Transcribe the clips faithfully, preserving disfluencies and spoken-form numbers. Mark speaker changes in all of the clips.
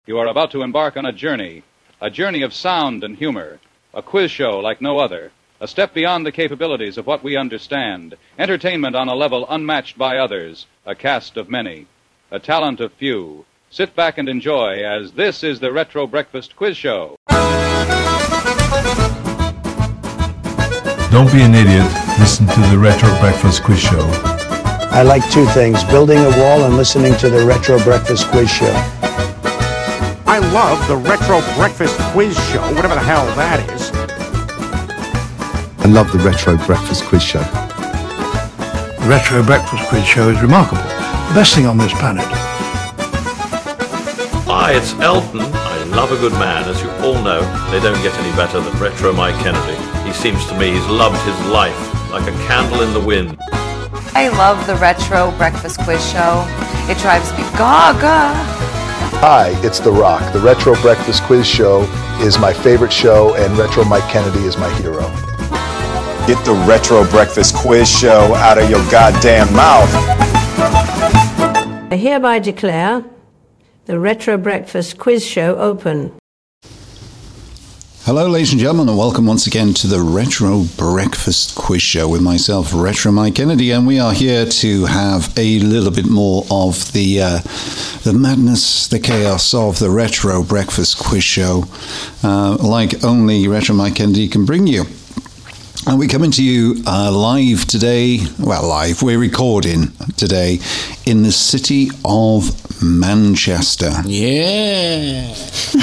Speaker 1: You are about to embark on a journey, a journey of sound and humor, a quiz show like no other, a step beyond the capabilities of what we understand, entertainment on a level unmatched by others, a cast of many, a talent of few. Sit back and enjoy as this is the Retro Breakfast Quiz Show.
Speaker 2: Don't be an idiot. Listen to the Retro Breakfast Quiz Show.
Speaker 3: I like two things, building a wall and listening to the Retro Breakfast Quiz Show.
Speaker 4: I love the Retro Breakfast Quiz Show, whatever the hell that is.
Speaker 5: I love the Retro Breakfast Quiz Show.
Speaker 6: The Retro Breakfast Quiz Show is remarkable. The best thing on this planet.
Speaker 7: Hi, it's Elton. I love a good man. As you all know, they don't get any better than Retro Mike Kennedy. He seems to me he's loved his life like a candle in the wind.
Speaker 8: I love the Retro Breakfast Quiz Show. It drives me gaga.
Speaker 5: Hi, it's The Rock. The Retro Breakfast Quiz Show is my favorite show, and Retro Mike Kennedy is my hero.
Speaker 9: Get the Retro Breakfast Quiz Show out of your goddamn mouth.
Speaker 10: I hereby declare the Retro Breakfast Quiz Show open.
Speaker 11: Hello, ladies and gentlemen, and welcome once again to the Retro Breakfast Quiz Show with myself, Retro Mike Kennedy, and we are here to have a little bit more of the uh, the madness, the chaos of the Retro Breakfast Quiz Show, uh, like only Retro Mike Kennedy can bring you. And we're coming to you uh, live today, well, live, we're recording today in the city of Manchester.
Speaker 12: Yeah.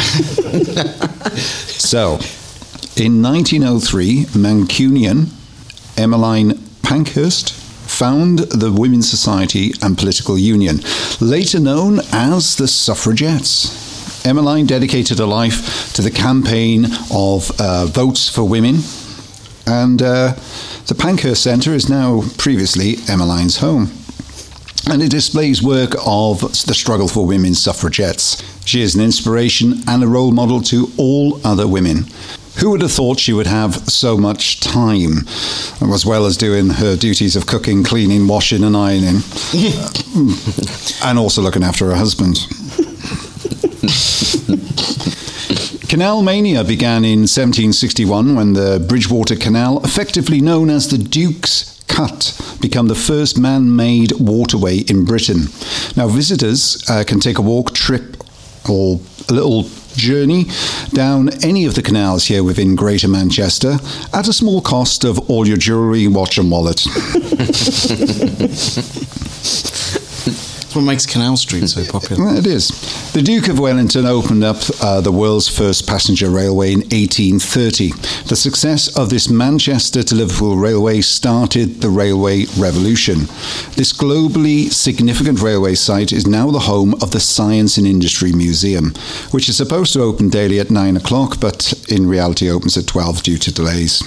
Speaker 11: So, in nineteen oh three, Mancunian Emmeline Pankhurst found the Women's Society and Political Union, later known as the Suffragettes. Emmeline dedicated her life to the campaign of uh, votes for women, and uh, the Pankhurst Centre is now previously Emmeline's home. And it displays work of the struggle for women's suffragettes. She is an inspiration and a role model to all other women. Who would have thought she would have so much time, as well as doing her duties of cooking, cleaning, washing and ironing, and also looking after her husband. Canal mania began in seventeen sixty-one when the Bridgewater Canal, effectively known as the Duke's Cut, became the first man-made waterway in Britain. Now, visitors uh, can take a walk, trip, or a little journey down any of the canals here within Greater Manchester at a small cost of all your jewellery, watch and wallet.
Speaker 12: That's what makes Canal Street so popular.
Speaker 11: It is. The Duke of Wellington opened up uh, the world's first passenger railway in eighteen thirty. The success of this Manchester to Liverpool railway started the railway revolution. This globally significant railway site is now the home of the Science and Industry Museum, which is supposed to open daily at nine o'clock, but in reality opens at twelve due to delays.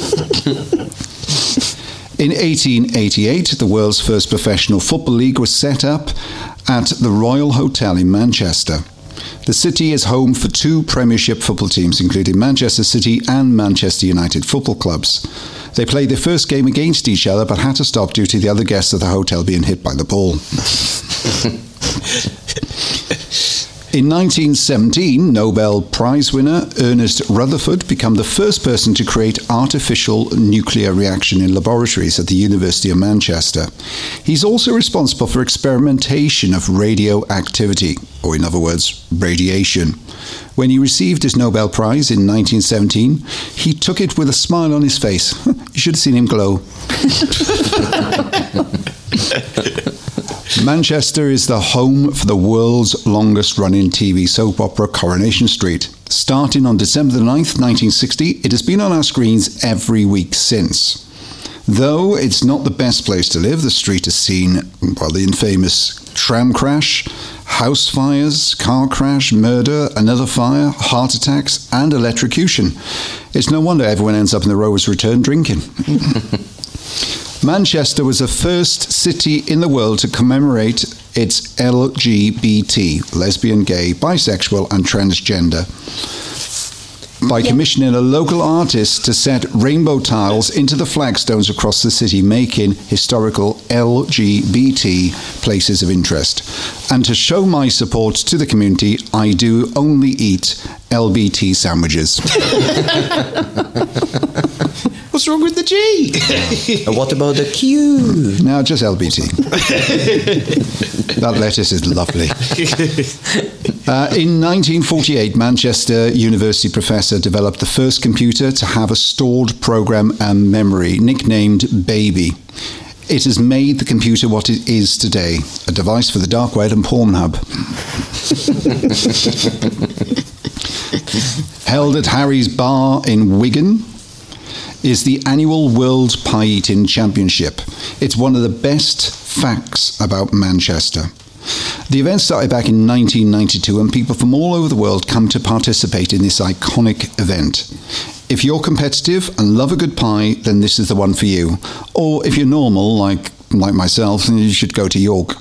Speaker 11: In eighteen eighty-eight, the world's first professional football league was set up at the Royal Hotel in Manchester. The city is home for two Premiership football teams, including Manchester City and Manchester United football clubs. They played their first game against each other, but had to stop due to the other guests of the hotel being hit by the ball. In nineteen seventeen, Nobel Prize winner Ernest Rutherford became the first person to create artificial nuclear reaction in laboratories at the University of Manchester. He's also responsible for experimentation of radioactivity, or in other words, radiation. When he received his Nobel Prize in nineteen seventeen, he took it with a smile on his face. You should have seen him glow. Manchester is the home for the world's longest-running T V soap opera, Coronation Street. Starting on December the ninth, nineteen sixty, it has been on our screens every week since. Though it's not the best place to live, the street has seen, well, the infamous tram crash, house fires, car crash, murder, another fire, heart attacks, and electrocution. It's no wonder everyone ends up in the Rover's Return drinking. Manchester was the first city in the world to commemorate its L G B T, lesbian, gay, bisexual and transgender. by commissioning a local artist to set rainbow tiles into the flagstones across the city, making historical L G B T places of interest. And to show my support to the community, I do only eat L B T sandwiches.
Speaker 12: What's wrong with the G?
Speaker 13: And what about the Q?
Speaker 11: No, just L B T. That lettuce is lovely. Uh, in nineteen forty-eight, Manchester University professor developed the first computer to have a stored program and memory, nicknamed Baby. It has made the computer what it is today, a device for the dark web and Pornhub. Held at Harry's Bar in Wigan is the annual World Pie Eating Championship. It's one of the best facts about Manchester. The event started back in nineteen ninety-two, and people from all over the world come to participate in this iconic event. If you're competitive and love a good pie, then this is the one for you. Or if you're normal, like like myself, then you should go to York.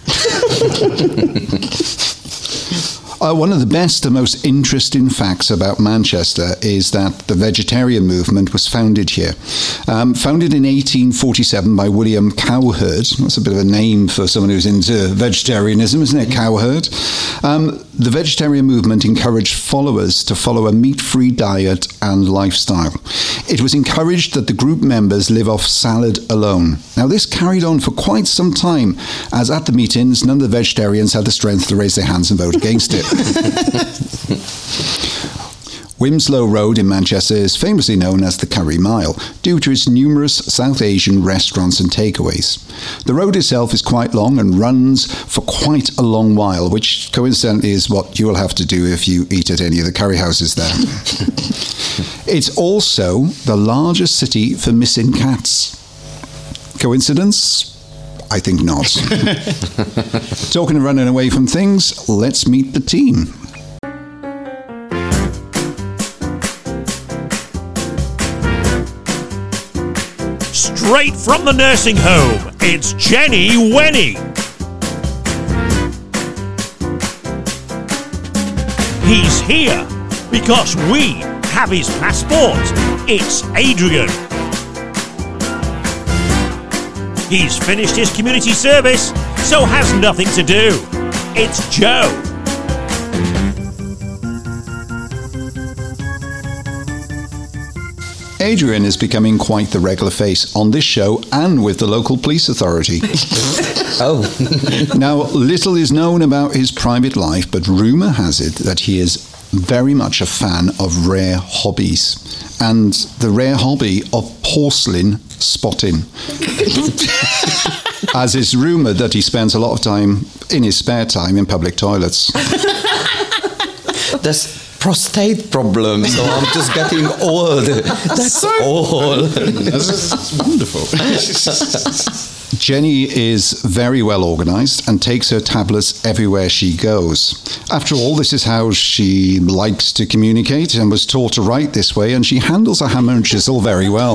Speaker 11: Uh, one of the best and most interesting facts about Manchester is that the vegetarian movement was founded here. Um, founded in eighteen forty-seven by William Cowherd. That's a bit of a name for someone who's into vegetarianism, isn't it? Cowherd. Um, the vegetarian movement encouraged followers to follow a meat-free diet and lifestyle. It was encouraged that the group members live off salad alone. Now, this carried on for quite some time, as at the meetings, none of the vegetarians had the strength to raise their hands and vote against it. Wilmslow Road in Manchester is famously known as the Curry Mile due to its numerous South Asian restaurants and takeaways. The road itself is quite long and runs for quite a long while, which coincidentally is what you will have to do if you eat at any of the curry houses there. It's also the largest city for missing cats. Coincidence? I think not. Talking of running away from things, let's meet the team.
Speaker 14: Straight from the nursing home, it's Jenny Wenny. He's here because we have his passport. It's Adrian. He's finished his community service, so has nothing to do. It's Joe.
Speaker 11: Adrian is becoming quite the regular face on this show and with the local police authority.
Speaker 13: Oh.
Speaker 11: Now, little is known about his private life, but rumour has it that he is very much a fan of rare hobbies, and the rare hobby of porcelain spotting. As it's rumoured that he spends a lot of time in his spare time in public toilets.
Speaker 13: That's prostate problem, so I'm just getting old. That's
Speaker 12: so
Speaker 13: all.
Speaker 12: That's wonderful.
Speaker 11: Jenny is very well organised and takes her tablets everywhere she goes. After all, this is how she likes to communicate and was taught to write this way, and she handles a hammer and chisel very well.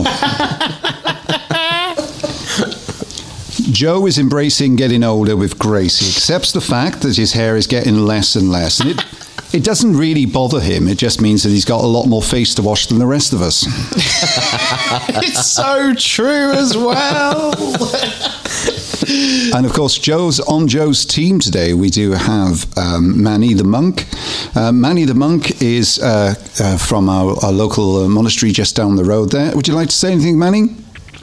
Speaker 11: Joe is embracing getting older with grace. He accepts the fact that his hair is getting less and less, and it It doesn't really bother him. It just means that he's got a lot more face to wash than the rest of us.
Speaker 12: It's so true as well.
Speaker 11: And of course, Joe's on Joe's team today. We do have um, Manny the monk. Uh, Manny the monk is uh, uh, from our, our local uh, monastery just down the road there. Would you like to say anything, Manny?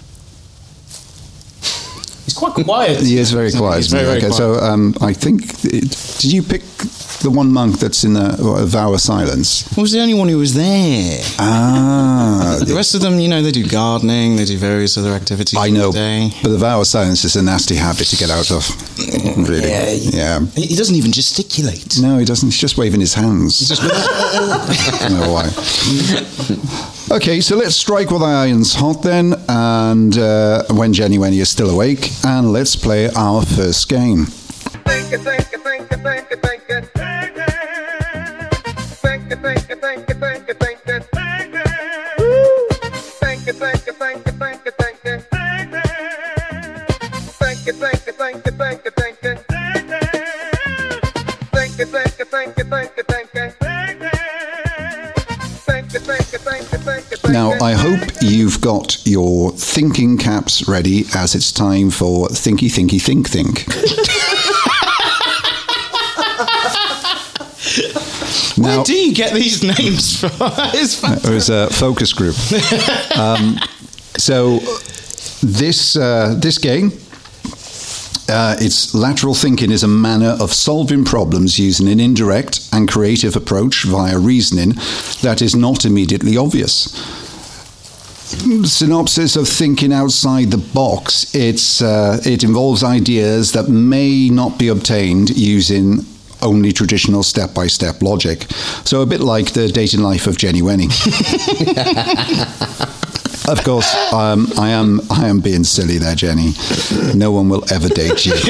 Speaker 12: He's quite quiet.
Speaker 11: He is very quiet.
Speaker 12: He's very, very
Speaker 11: okay,
Speaker 12: quiet.
Speaker 11: so um, I think, it, did you pick the one monk that's in a, a vow of silence?
Speaker 12: I was the only one who was there.
Speaker 11: Ah.
Speaker 12: The rest of them, you know, they do gardening, they do various other activities.
Speaker 11: I know,
Speaker 12: day.
Speaker 11: But the vow of silence is a nasty habit to get out of. Really.
Speaker 12: Yeah.
Speaker 11: Yeah.
Speaker 12: He doesn't even gesticulate.
Speaker 11: No, he doesn't. He's just waving his hands.
Speaker 12: He's just...
Speaker 11: I don't know why. Okay, so let's strike while the iron's hot then, and uh, when Jenny Wenny is still awake, and let's play our first game.
Speaker 15: Think it, think it, think it, think it, think it. Think it, think it, think it, think it, think it. Think it, think it, think it, think it, think it. Think it, think it, think it, think it, think it. Think it, think it, think it, think it, think it. Think it, think it, think it, think it, think it. Think it,
Speaker 11: Now, I hope you've got your thinking caps ready, as it's time for Thinky Thinky Think Think.
Speaker 12: Where
Speaker 11: Now,
Speaker 12: do you get these names from? It's
Speaker 11: it was a focus group. Um, so this uh, this game, uh, its lateral thinking is a manner of solving problems using an indirect and creative approach via reasoning that is not immediately obvious. Synopsis of thinking outside the box. It's uh, it involves ideas that may not be obtained using only traditional step-by-step logic. So a bit like the dating life of Jenny Wenny. Of course, um, I am I am being silly there, Jenny. No one will ever date you.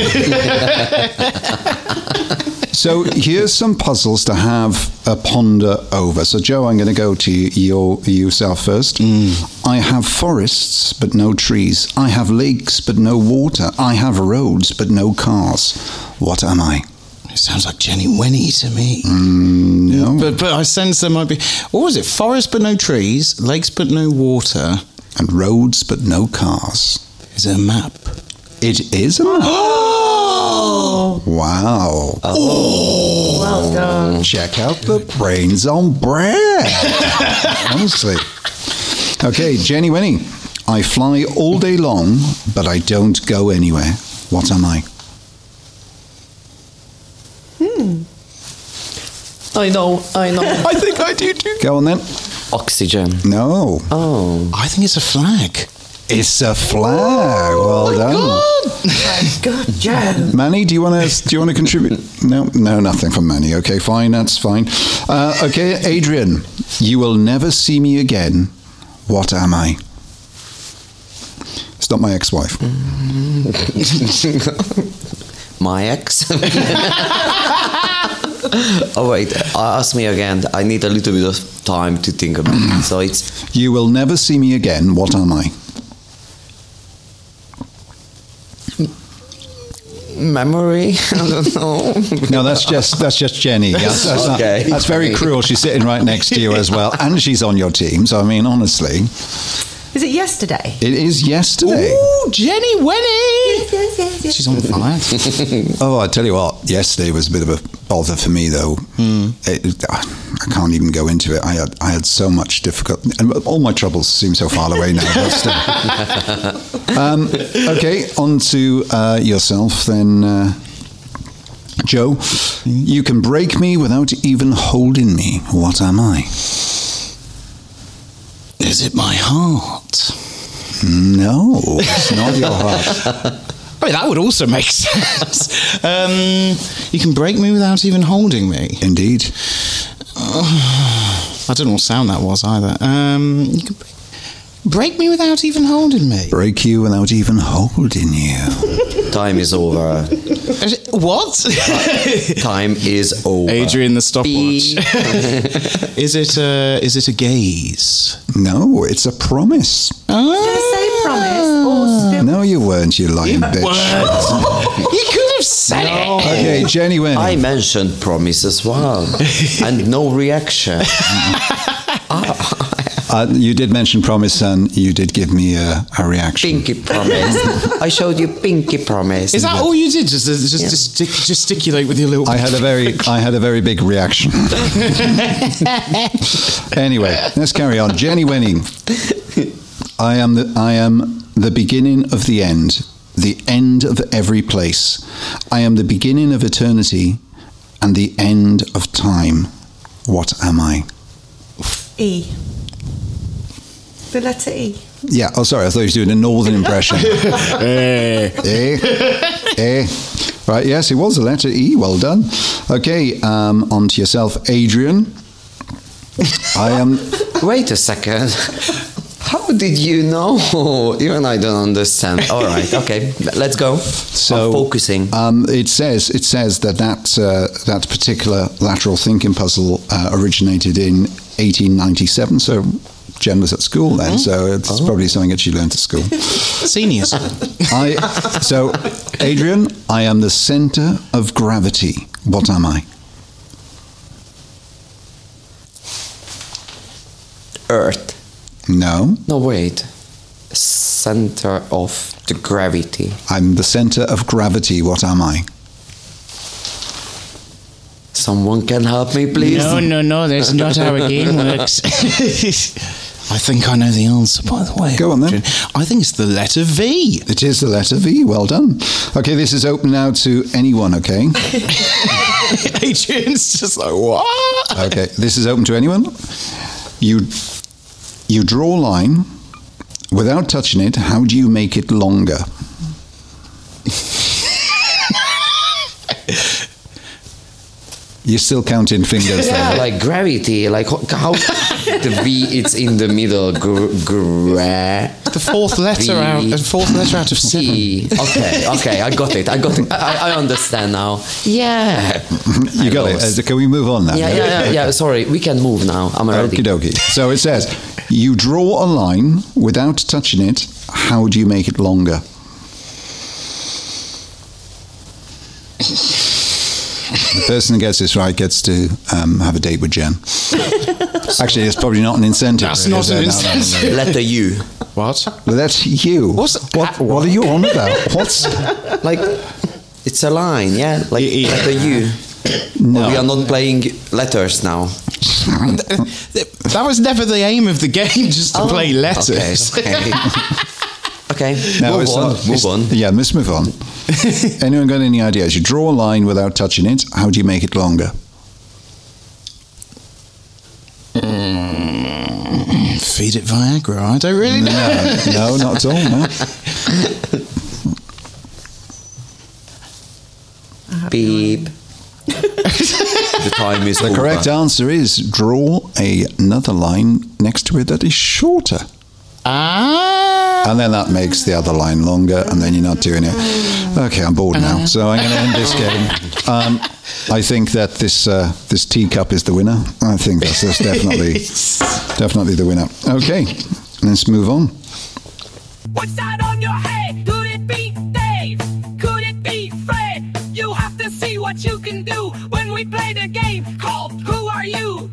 Speaker 11: So here's some puzzles to have a ponder over. So Joe, I'm going to go to your yourself first. Mm. I have forests, but no trees. I have lakes, but no water. I have roads, but no cars. What am I?
Speaker 12: It sounds like Jenny Wenny to me.
Speaker 11: Mm, no.
Speaker 12: But, but I sense there might be... What was it? Forest but no trees, lakes but no water.
Speaker 11: And roads but no cars.
Speaker 12: Is it a map?
Speaker 11: It is a map.
Speaker 12: Oh!
Speaker 11: Wow.
Speaker 10: Oh. Well done.
Speaker 11: Check out the brains on bread. Honestly. Okay, Jenny Wenny. I fly all day long, but I don't go anywhere. What am I?
Speaker 10: Hmm.
Speaker 13: I know, I know.
Speaker 12: I think I do too.
Speaker 11: Go on then.
Speaker 13: Oxygen.
Speaker 11: No.
Speaker 13: Oh.
Speaker 12: I think it's a flag.
Speaker 11: It's a flag. Well
Speaker 12: oh
Speaker 11: done.
Speaker 10: God, Joe.
Speaker 11: Manny, do you want to do you want to contribute? No, no, nothing from Manny. Okay, fine, that's fine. Uh, okay, Adrian, you will never see me again. What am I? It's not my ex-wife.
Speaker 13: My ex? Oh wait, ask me again. I need a little bit of time to think about it. So it's...
Speaker 11: You will never see me again. What am I?
Speaker 13: Memory? I don't know.
Speaker 11: No, that's just that's just Jenny. That's, that's,
Speaker 13: okay.
Speaker 11: not, that's very cruel. She's sitting right next to you as well, and she's on your team. So I mean, honestly,
Speaker 10: is it yesterday?
Speaker 11: It is yesterday.
Speaker 12: Ooh, Jenny Wenny!
Speaker 10: Yes, yes, yes, yes.
Speaker 12: She's on fire.
Speaker 11: Oh, I tell you what, yesterday was a bit of a bother for me, though. Mm. It, I can't even go into it. I had I had so much difficulty, and all my troubles seem so far away now. But still. um, okay, on to uh, yourself then, uh, Joe. You can break me without even holding me. What am I?
Speaker 12: Is it my heart?
Speaker 11: No, it's not your heart.
Speaker 12: I mean, that would also make sense. Um, you can break me without even holding me.
Speaker 11: Indeed.
Speaker 12: Uh, I don't know what sound that was either. Um, you can break, break me without even holding me.
Speaker 11: Break you without even holding you.
Speaker 13: Time is over.
Speaker 12: What?
Speaker 13: Time is over.
Speaker 12: Adrian, the stopwatch. Is it a is it a gaze?
Speaker 11: No, it's a promise.
Speaker 12: Oh.
Speaker 10: Did I say promise or still?
Speaker 11: No, you weren't, you lying
Speaker 12: You
Speaker 11: bitch.
Speaker 12: weren't. You could have said
Speaker 13: No.
Speaker 12: it.
Speaker 11: Okay, Jenny Wenny.
Speaker 13: I mentioned promise as well, and no reaction.
Speaker 11: Uh, you did mention promise, and you did give me a, a reaction.
Speaker 13: Pinky promise. I showed you pinky promise.
Speaker 12: Is that all you did? Just just,
Speaker 13: Yeah.
Speaker 12: just gestic- gesticulate with your little.
Speaker 11: I had a very, I had a very big reaction. Anyway, let's carry on. Jenny Wenny. I am the, I am the beginning of the end, the end of every place. I am the beginning of eternity, and the end of time. What am I?
Speaker 10: E. The letter E.
Speaker 11: Yeah. Oh, sorry. I thought you were doing a northern impression. eh, eh, eh. Right. Yes, it was a letter E. Well done. Okay. Um, on to yourself, Adrian. I am.
Speaker 13: Wait a second. How did you know? Even I don't understand. All right. Okay. Let's go.
Speaker 11: So
Speaker 13: I'm focusing.
Speaker 11: Um, it says it says that that uh, that particular lateral thinking puzzle uh, originated in eighteen ninety-seven. So. Jen was at school then, so it's oh. probably something that she learned at school.
Speaker 12: Seniors.
Speaker 11: I, so, Adrian, I am the centre of gravity. What am I?
Speaker 13: Earth.
Speaker 11: No.
Speaker 13: No, wait. Center of the gravity.
Speaker 11: I'm the center of gravity. What am I?
Speaker 13: Someone can help me, please?
Speaker 12: No, no, no, that's not how a game works. I think I know the answer, by the way.
Speaker 11: Go on then.
Speaker 12: I think it's the letter V.
Speaker 11: It is the letter V. Well done. Okay, this is open now to anyone, okay?
Speaker 12: Adrian's just like, what?
Speaker 11: Okay, this is open to anyone. You, you draw a line. Without touching it, how do you make it longer? You're still counting fingers
Speaker 13: Yeah,
Speaker 11: there.
Speaker 13: like gravity. Like how the V it's in the middle. Gra. gra
Speaker 12: the fourth letter v, out. The fourth letter out of
Speaker 13: C. Okay, okay, I got it. I got it. I, I understand now. Yeah.
Speaker 11: You got it. Uh, can we move on now?
Speaker 13: Yeah, yeah, yeah, yeah. Sorry, we can move now. I'm ready.
Speaker 11: Okie dokie. So it says, you draw a line without touching it. How do you make it longer? The person who gets this right gets to um, have a date with Jen. Actually, it's probably not an incentive.
Speaker 12: That's not an incentive.
Speaker 13: No, no, no. Letter U.
Speaker 12: What?
Speaker 11: Well, that's you.
Speaker 12: What's
Speaker 11: what? What are you on about? What's
Speaker 13: like? It's a line, yeah. Like yeah. Letter U.
Speaker 11: No,
Speaker 13: we are not playing letters now.
Speaker 12: That was never the aim of the game, just to oh, play letters.
Speaker 13: Okay. okay. Okay,
Speaker 11: no,
Speaker 13: move
Speaker 11: it's
Speaker 13: on.
Speaker 11: Not,
Speaker 13: move on.
Speaker 11: Yeah, let's move on. Anyone got any ideas? You draw a line without touching it. How do you make it longer?
Speaker 12: Mm, feed it Viagra. I don't really know.
Speaker 11: No, no, not at all. No.
Speaker 13: Beep. The time is
Speaker 11: The
Speaker 13: over.
Speaker 11: correct answer is draw a, another line next to it that is shorter.
Speaker 12: Ah.
Speaker 11: And then that makes the other line longer, and then you're not doing it. Okay, I'm bored now, so I'm going to end this game. Um, I think that this uh, this teacup is the winner. I think that's, that's definitely definitely the winner. Okay, let's move on.
Speaker 16: What's that on your head? Could it be Dave? Could it be Fred? You have to see what you can do when we play the game called Who Are You?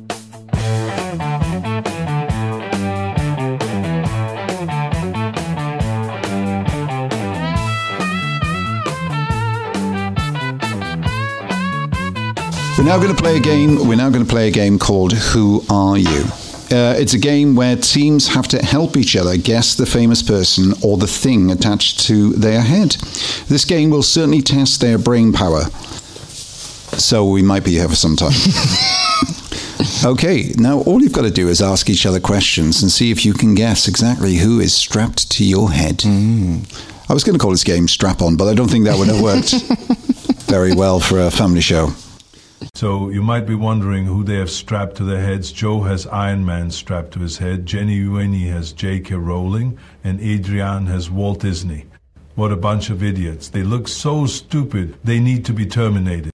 Speaker 11: We're now going to play a game. We're now going to play a game called Who Are You? Uh, it's a game where teams have to help each other guess the famous person or the thing attached to their head. This game will certainly test their brain power, so we might be here for some time. Okay, now all you've got to do is ask each other questions and see if you can guess exactly who is strapped to your head. Mm. I was going to call this game Strap On, but I don't think that would have worked very well for a family show.
Speaker 2: So you might be wondering who they have strapped to their heads. Joe has Iron Man strapped to his head, Jenny Ueni has J K Rowling, and Adrian has Walt Disney. What a bunch of idiots. They look so stupid, they need to be terminated.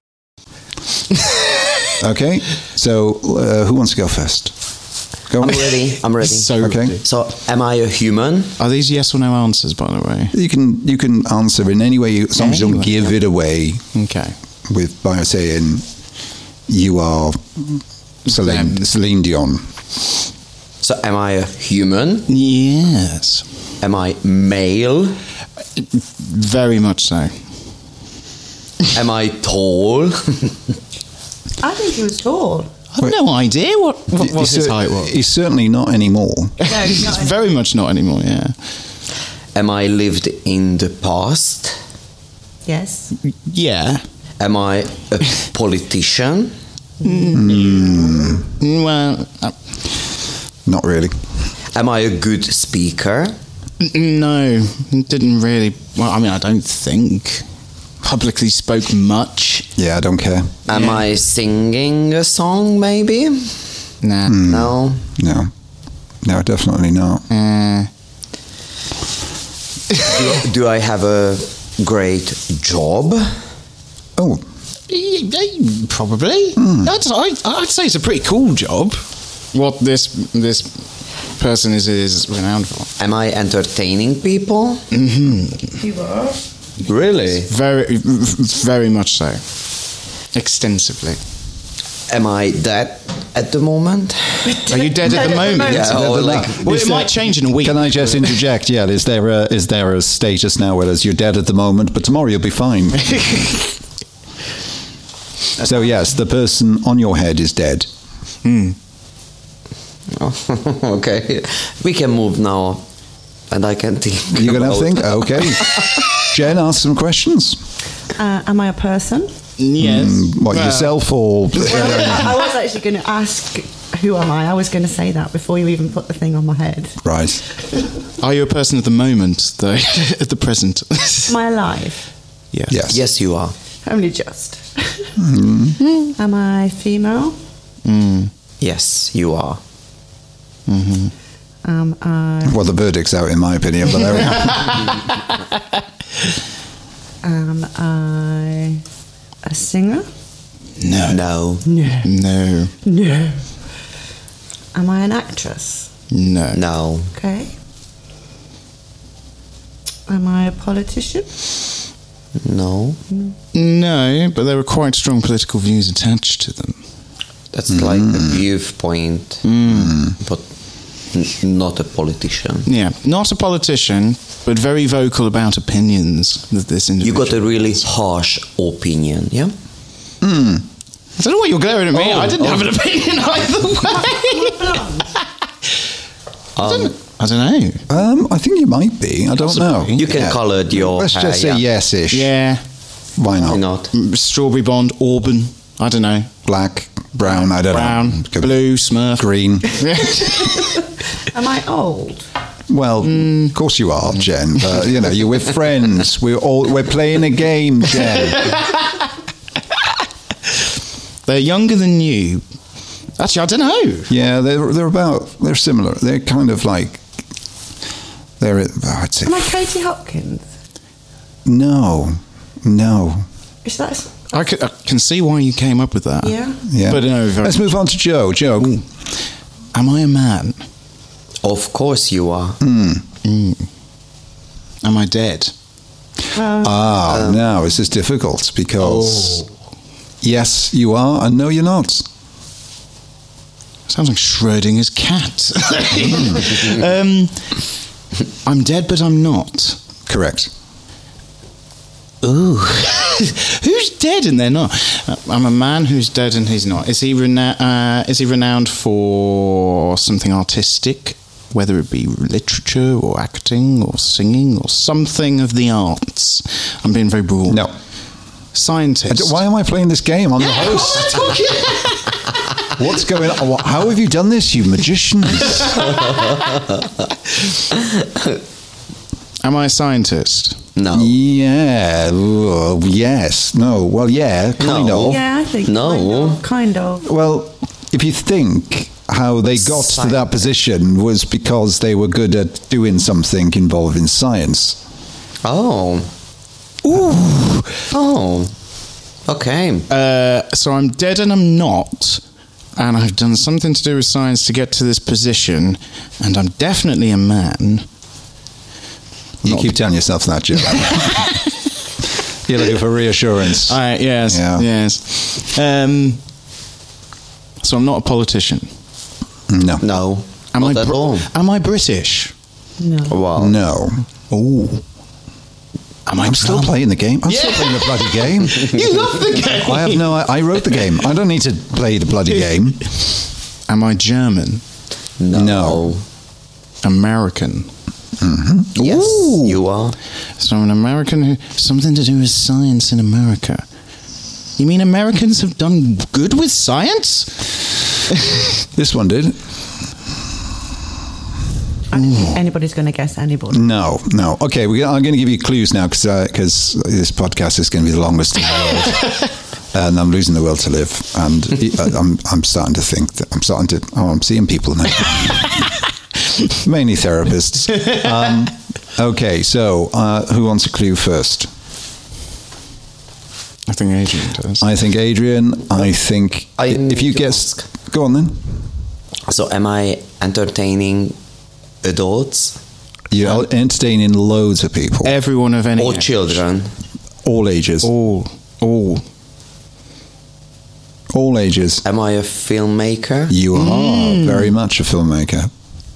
Speaker 11: Okay, so uh, who wants to go first? Go
Speaker 13: I'm ready. I'm ready.
Speaker 12: So
Speaker 11: okay.
Speaker 13: So, am I a human?
Speaker 12: Are these yes or no answers, by the way?
Speaker 11: You can you can answer in any way, you, as long as you don't give it away.
Speaker 12: Okay.
Speaker 11: With by saying you are Celine, Celine Dion.
Speaker 13: So, am I a human?
Speaker 12: Yes.
Speaker 13: Am I male?
Speaker 12: Very much so.
Speaker 13: Am I tall?
Speaker 10: I think he was tall.
Speaker 12: I've Wait, no idea what, what, what his height was.
Speaker 11: He's certainly not anymore.
Speaker 10: No, he's not
Speaker 12: he's very much not anymore, yeah.
Speaker 13: Am I lived in the past?
Speaker 10: Yes.
Speaker 12: Yeah.
Speaker 13: Am I a politician?
Speaker 11: Mm.
Speaker 12: Well, uh,
Speaker 11: not really.
Speaker 13: Am I a good speaker?
Speaker 12: No, didn't really. Well, I mean, I don't think. Publicly spoke much.
Speaker 11: Yeah, I don't care.
Speaker 13: Am
Speaker 12: yeah.
Speaker 13: I singing a song, maybe?
Speaker 12: Nah.
Speaker 11: Mm.
Speaker 13: No.
Speaker 11: No. No, definitely not.
Speaker 12: Uh.
Speaker 13: do, do I have a great job?
Speaker 11: Oh.
Speaker 12: Probably. Mm. I'd, I'd, I'd say it's a pretty cool job. What this this person is is renowned for.
Speaker 13: Am I entertaining people?
Speaker 12: Mm-hmm.
Speaker 10: You are.
Speaker 13: Really?
Speaker 12: Very, very much so. Extensively.
Speaker 13: Am I dead at the moment?
Speaker 12: Are you dead at the moment?
Speaker 13: Yeah, or like,
Speaker 12: well, it might change in a week.
Speaker 11: Can I just interject? Yeah, is there a, is there a status now where you're dead at the moment, but tomorrow you'll be fine? So yes, the person on your head is dead.
Speaker 12: Hmm.
Speaker 13: Okay, we can move now, and I can think.
Speaker 11: You're gonna
Speaker 13: about-
Speaker 11: think, okay. Jen, ask some questions.
Speaker 17: Uh, am I a person?
Speaker 12: Yes.
Speaker 11: Mm, what
Speaker 12: Well-
Speaker 11: yourself or?
Speaker 17: I was actually going to ask, who am I? I was going to say that before you even put the thing on my head.
Speaker 11: Right.
Speaker 12: Are you a person at the moment, though? At the present?
Speaker 17: Am I alive?
Speaker 12: Yes.
Speaker 11: Yes.
Speaker 13: Yes, you are.
Speaker 17: Only just.
Speaker 11: Mm.
Speaker 17: Am I female?
Speaker 12: Mm.
Speaker 13: Yes, you are.
Speaker 12: Mm-hmm.
Speaker 17: Am I?
Speaker 11: Well, the verdict's out, in my opinion. But there we go.
Speaker 17: Am I a singer?
Speaker 12: No.
Speaker 13: No.
Speaker 17: No.
Speaker 12: No.
Speaker 17: No. Am I an actress?
Speaker 12: No.
Speaker 13: No.
Speaker 17: Okay. Am I a politician?
Speaker 13: No.
Speaker 12: No, but there are quite strong political views attached to them.
Speaker 13: That's like a viewpoint, but n- not a politician.
Speaker 12: Yeah, not a politician, but very vocal about opinions that this
Speaker 13: You
Speaker 12: individual.
Speaker 13: got a really harsh opinion, yeah?
Speaker 12: Hmm. I don't know why you're glaring at me.
Speaker 13: Oh,
Speaker 12: I didn't
Speaker 13: oh.
Speaker 12: have an opinion either way.
Speaker 13: Um,
Speaker 12: I don't know.
Speaker 11: Um, I think you might be. I don't know.
Speaker 13: you can
Speaker 11: Yeah.
Speaker 13: colour your
Speaker 11: Let's
Speaker 13: hair,
Speaker 11: just say
Speaker 13: yeah.
Speaker 11: yes-ish.
Speaker 12: Yeah.
Speaker 11: Why not?
Speaker 13: Why not?
Speaker 12: Mm, Strawberry Bond, Auburn. I don't know.
Speaker 11: Black, brown. I don't
Speaker 12: Brown,
Speaker 11: know. Could-
Speaker 12: blue, Smurf.
Speaker 11: green.
Speaker 17: Am I old?
Speaker 11: Well,
Speaker 12: Mm.
Speaker 11: of course you are, Jen. But you know, you're with friends. We're all we're playing a game, Jen.
Speaker 12: They're younger than you. Actually, I don't know.
Speaker 11: Yeah, they're they're about they're similar. They're kind of like they're. oh, I'd say
Speaker 17: Am I Katie Hopkins?
Speaker 11: no, no.
Speaker 17: Is that?
Speaker 12: I can, I can see why you came up with that.
Speaker 17: Yeah.
Speaker 11: Yeah.
Speaker 12: But no, very
Speaker 11: Let's move on to Joe. Joe.
Speaker 12: Am I a man?
Speaker 13: Of course you are.
Speaker 11: Mm.
Speaker 12: Mm. Am I dead?
Speaker 17: Uh,
Speaker 11: Ah, now this is difficult because yes, you are, and no, you're not.
Speaker 12: Sounds like Schrodinger's cat. um, I'm dead, but I'm not.
Speaker 11: Correct.
Speaker 12: Ooh. Who's dead and they're not? Uh, I'm a man who's dead and he's not. Is he, rena- uh, is he renowned for something artistic, whether it be literature or acting or singing or something of the arts? I'm being very broad.
Speaker 11: No.
Speaker 12: Scientist.
Speaker 11: Why am I playing this game? I'm the host. What's going on? What- How have you done this, you magicians?
Speaker 12: Am I a scientist?
Speaker 13: No.
Speaker 11: Yeah. uh, yes. No. Well, yeah. Kind
Speaker 13: No.
Speaker 11: of.
Speaker 17: yeah, I think.
Speaker 13: No.
Speaker 17: Kind of. Kind of.
Speaker 11: Well, if you think how they got to that position was because they were good at doing something involving science.
Speaker 13: Oh.
Speaker 12: Ooh.
Speaker 13: Oh. Okay.
Speaker 12: Uh, so I'm dead and I'm not, and I've done something to do with science to get to this position, and I'm definitely a man.
Speaker 11: You
Speaker 12: Not-
Speaker 11: keep telling yourself that, Jim. You're looking for reassurance.
Speaker 12: All right, yes,
Speaker 11: Yeah.
Speaker 12: yes. Um, so I'm not a politician.
Speaker 11: No.
Speaker 13: No.
Speaker 12: Am
Speaker 13: Not
Speaker 12: I
Speaker 13: at
Speaker 12: Br-
Speaker 13: all.
Speaker 12: Am I British?
Speaker 17: No.
Speaker 13: Wow.
Speaker 11: No.
Speaker 12: Ooh. Am I
Speaker 11: I'm still
Speaker 12: Trump?
Speaker 11: playing the game. I'm still
Speaker 12: Yeah.
Speaker 11: playing the bloody game.
Speaker 12: You love the game.
Speaker 11: I have no. I, I wrote the game. I don't need to play the bloody game.
Speaker 12: Am I German?
Speaker 13: No.
Speaker 11: No.
Speaker 12: American?
Speaker 11: Mm-hmm.
Speaker 13: Yes,
Speaker 12: Ooh.
Speaker 13: you are.
Speaker 12: So I'm an American who something to do with science in America. You mean Americans have done good with science?
Speaker 11: This one did.
Speaker 17: I don't think anybody's going to guess anybody.
Speaker 11: No, no. Okay, we, I'm going to give you clues now because this podcast is going to be the longest in the world, and I'm losing the will to live. And I'm I'm starting to think that I'm starting to. Oh, I'm seeing people now. Mainly therapists. Um, okay, so uh, who wants a clue first?
Speaker 12: I think Adrian does.
Speaker 11: I think Adrian. I think
Speaker 13: I
Speaker 11: if
Speaker 13: need
Speaker 11: you
Speaker 13: to
Speaker 11: guess,
Speaker 13: ask.
Speaker 11: go on then.
Speaker 13: So, am I entertaining adults
Speaker 11: You're entertaining loads of people,
Speaker 12: Everyone of any
Speaker 13: or
Speaker 12: age.
Speaker 13: children?
Speaker 11: all ages,
Speaker 12: All. All.
Speaker 11: All ages.
Speaker 13: Am I a filmmaker?
Speaker 11: You are very much a filmmaker.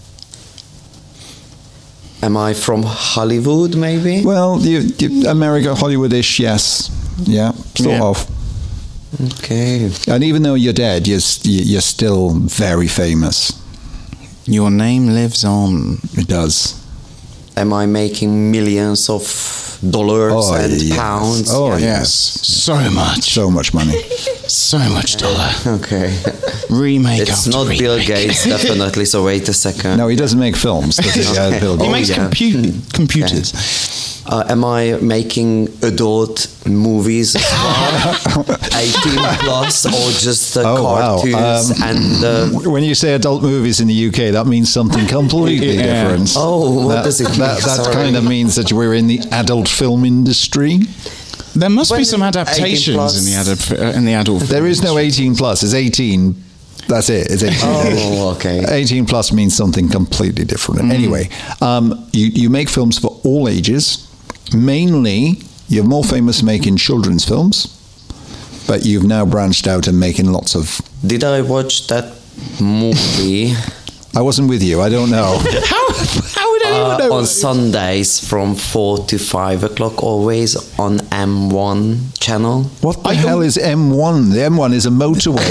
Speaker 13: Am I from Hollywood, maybe?
Speaker 11: Well, you, you, America, Hollywood-ish, yes. Yeah, sort
Speaker 13: Yeah.
Speaker 11: of.
Speaker 13: Okay.
Speaker 11: And even though you're dead, you're, s- you're still very famous.
Speaker 12: Your name lives on.
Speaker 11: It does.
Speaker 13: Am I making millions of dollars
Speaker 11: Oh,
Speaker 13: and
Speaker 11: yes.
Speaker 13: pounds?
Speaker 11: Oh,
Speaker 12: Yes.
Speaker 11: yes.
Speaker 12: So much.
Speaker 11: So much money.
Speaker 12: So much dollar.
Speaker 13: Okay.
Speaker 12: Remake
Speaker 13: It's
Speaker 12: after
Speaker 13: not Bill
Speaker 12: remake.
Speaker 13: Gates, definitely. So wait a second.
Speaker 11: No, he doesn't make films, does he? Uh,
Speaker 13: Okay.
Speaker 11: Bill
Speaker 12: He
Speaker 11: Gates.
Speaker 12: makes
Speaker 13: yeah.
Speaker 12: compu- computers.
Speaker 13: Uh, am I making adult movies as well? eighteen plus or just uh,
Speaker 11: Oh, wow.
Speaker 13: cartoons
Speaker 11: Um,
Speaker 13: and uh,
Speaker 11: When you say adult movies in the U K, that means something completely
Speaker 12: Yeah.
Speaker 11: different.
Speaker 13: Oh, what
Speaker 11: that,
Speaker 13: does it mean?
Speaker 11: That, that
Speaker 13: Sorry.
Speaker 11: kind of means that we're in the adult film industry.
Speaker 12: There must be
Speaker 13: When
Speaker 12: some
Speaker 13: eighteen
Speaker 12: adaptations
Speaker 13: plus.
Speaker 12: in the adult uh, in the adult.
Speaker 11: There is no eighteen plus. It's eighteen. That's it. It's eighteen.
Speaker 13: oh, okay.
Speaker 11: eighteen plus means something completely different.
Speaker 12: Mm.
Speaker 11: Anyway, um, you, you make films for all ages. Mainly, you're more famous making children's films, but you've now branched out and making lots of.
Speaker 13: Did I watch that movie
Speaker 11: I wasn't with you. I don't know.
Speaker 12: How, how would anyone
Speaker 13: uh,
Speaker 12: know?
Speaker 13: on Sundays from four to five o'clock, always on M one channel?
Speaker 11: What the hell is M one? The M one is a motorway.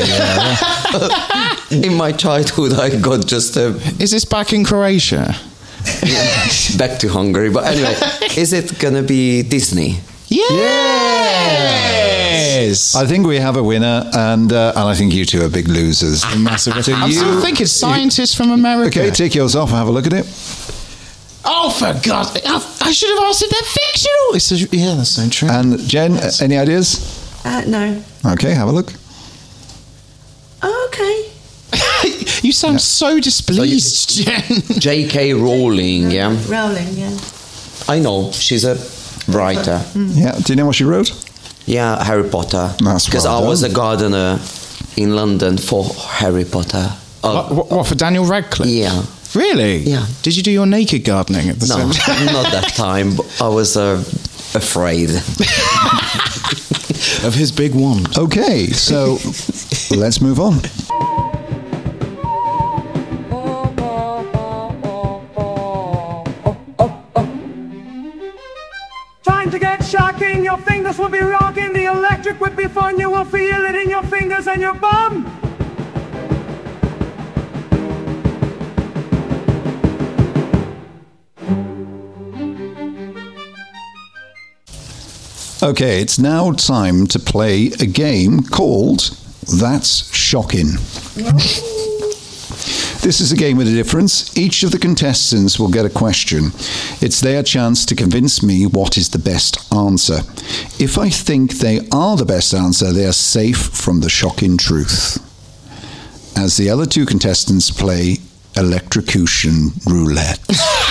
Speaker 13: In my childhood, I got just a
Speaker 12: Is this back in Croatia?
Speaker 13: back to Hungary. But anyway, is it gonna be Disney?
Speaker 12: Yes.
Speaker 11: I think we have a winner, and uh, and I think you two are big losers.
Speaker 12: Massive.
Speaker 11: So
Speaker 12: I'm
Speaker 11: you-
Speaker 12: still thinking scientists from America.
Speaker 11: Okay, take yours off and have a look at it.
Speaker 12: Oh, for God! I, I should have asked if they're fictional. It's a, yeah, that's so true.
Speaker 11: And Jen, uh, any ideas?
Speaker 17: Uh, no.
Speaker 11: Okay, have a look.
Speaker 17: Oh, okay.
Speaker 12: You sound so displeased, Jen.
Speaker 13: J K Rowling, yeah.
Speaker 17: Rowling, yeah.
Speaker 13: I know, she's a writer.
Speaker 11: Yeah, do you know what she wrote?
Speaker 13: Yeah, Harry Potter.
Speaker 11: That's
Speaker 13: Because
Speaker 11: well
Speaker 13: I was a
Speaker 11: done.
Speaker 13: gardener in London for Harry Potter. Uh,
Speaker 12: What, what, what, for Daniel Radcliffe?
Speaker 13: Yeah.
Speaker 12: Really?
Speaker 13: Yeah.
Speaker 12: Did you do your naked gardening at the
Speaker 13: No,
Speaker 12: same time?
Speaker 13: not that time. But I was uh, afraid.
Speaker 12: Of his big wand.
Speaker 11: Okay, so let's move on.
Speaker 15: Time to get shocking, your fingers will be rocking, the electric would be fun, you will feel it in your fingers and your bum.
Speaker 11: Okay, it's now time to play a game called That's Shocking. This is a game with a difference. Each of the contestants will get a question. It's their chance to convince me what is the best answer. If I think they are the best answer, they are safe from the shocking truth. As the other two contestants play electrocution roulette.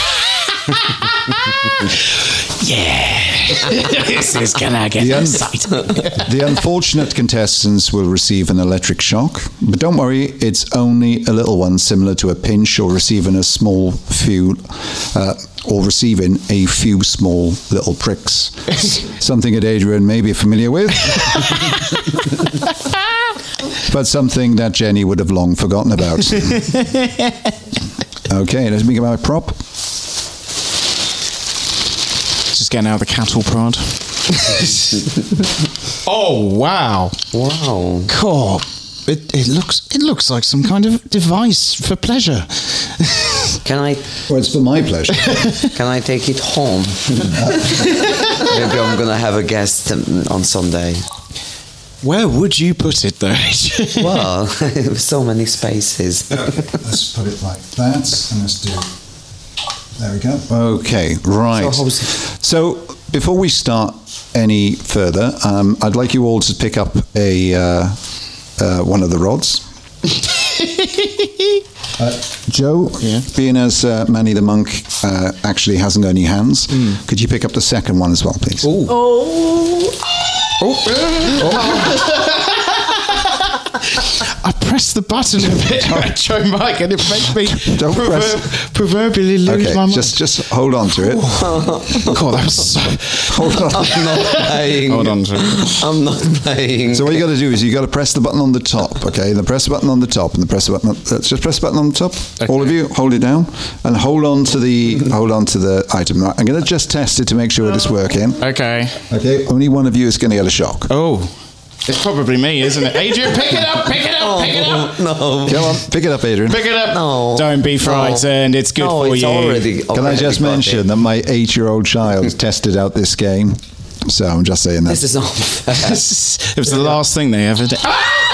Speaker 12: Yeah. This is gonna get
Speaker 11: The un-
Speaker 12: exciting.
Speaker 11: The unfortunate contestants will receive an electric shock, but don't worry, it's only a little one, similar to a pinch or receiving a small few, uh, or receiving a few small little pricks. Something that Adrian may be familiar with, but something that Jenny would have long forgotten about. Okay, let me get my prop.
Speaker 12: Just getting out of the cattle prod. Oh wow!
Speaker 13: Wow!
Speaker 12: God, it, it looks it looks like some kind of device for pleasure.
Speaker 13: Can I?
Speaker 11: Well, it's for my pleasure.
Speaker 13: Can I take it home? Maybe I'm gonna have a guest um, on Sunday.
Speaker 12: Where would you put it though?
Speaker 13: Well, so many spaces.
Speaker 11: Let's put it like that, and let's do. There we go. Okay, right.
Speaker 13: So how's
Speaker 11: So before we start any further, um, I'd like you all to pick up a uh, uh, one of the rods. uh, Joe,
Speaker 12: Yeah.
Speaker 11: being as uh, Manny the monk uh, actually hasn't got any hands, could you pick up the second one as well, please?
Speaker 17: Oh.
Speaker 12: I press the button a bit, Retro Mike, and it makes me
Speaker 11: Don't
Speaker 12: prover-
Speaker 11: press.
Speaker 12: proverbially lose
Speaker 11: Okay,
Speaker 12: my mind.
Speaker 11: just just hold on to it.
Speaker 12: God, that was so...
Speaker 11: Hold on.
Speaker 13: I'm not playing.
Speaker 12: Hold on to it.
Speaker 13: I'm not playing.
Speaker 11: So what you got to do is you got to press the button on the top, okay? Then press the button on the top, and then press the button. On, let's just press the button on the top.
Speaker 12: Okay.
Speaker 11: All of you, hold it down, and hold on to the hold on to the item. I'm going to just test it to make sure it's working.
Speaker 12: Okay.
Speaker 11: Okay. Only one of you is going to get a shock.
Speaker 12: Oh. It's probably me, isn't it? Adrian, pick it up, pick it up, pick it up.
Speaker 13: No.
Speaker 11: Come on, pick it up, Adrian.
Speaker 12: Pick it up.
Speaker 13: No.
Speaker 12: Don't be frightened. It's good
Speaker 13: no,
Speaker 12: for
Speaker 13: it's
Speaker 12: you.
Speaker 13: Already,
Speaker 11: Can I just mention that my eight-year-old child tested out this game? So I'm just saying that.
Speaker 13: This is unfair.
Speaker 12: It was the last thing they ever did.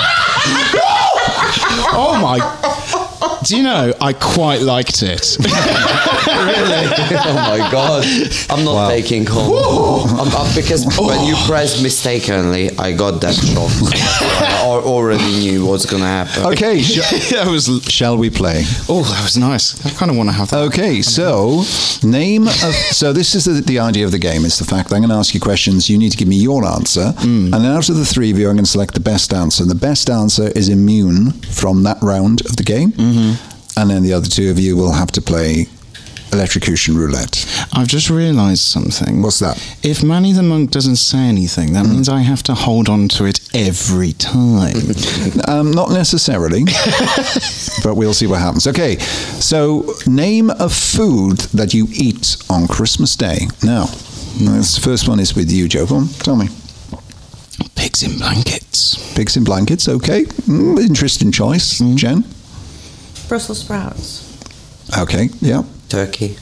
Speaker 12: Oh my... Do you know, I quite liked it.
Speaker 13: Really? Oh my God. I'm not
Speaker 11: Wow.
Speaker 13: taking home. I'm, I'm, because when you pressed mistakenly, I got that shock. I al- already knew what's going to happen.
Speaker 11: Okay, sh-
Speaker 12: That was...
Speaker 11: shall we play?
Speaker 12: Oh, that was nice. I kind of want to have that.
Speaker 11: Okay, so name of so this is the, the idea of the game. It's the fact that I'm going to ask you questions. You need to give me your answer,
Speaker 12: Mm.
Speaker 11: and then out of the three of you, I'm going to select the best answer. And the best answer is immune from that round of the game,
Speaker 12: Mm-hmm.
Speaker 11: and then the other two of you will have to play electrocution roulette.
Speaker 12: I've just realised something.
Speaker 11: What's that?
Speaker 12: If Manny the Monk doesn't say anything, that means I have to hold on to it every time.
Speaker 11: Um, not necessarily, but we'll see what happens. Okay, so name a food that you eat on Christmas Day. Now, this first one is with you, Joe. Go on, tell me.
Speaker 12: Pigs in blankets.
Speaker 11: Pigs in blankets, okay. Mm, interesting choice.
Speaker 12: Mm.
Speaker 11: Jen?
Speaker 17: Brussels sprouts.
Speaker 11: Okay, yeah.
Speaker 13: Turkey.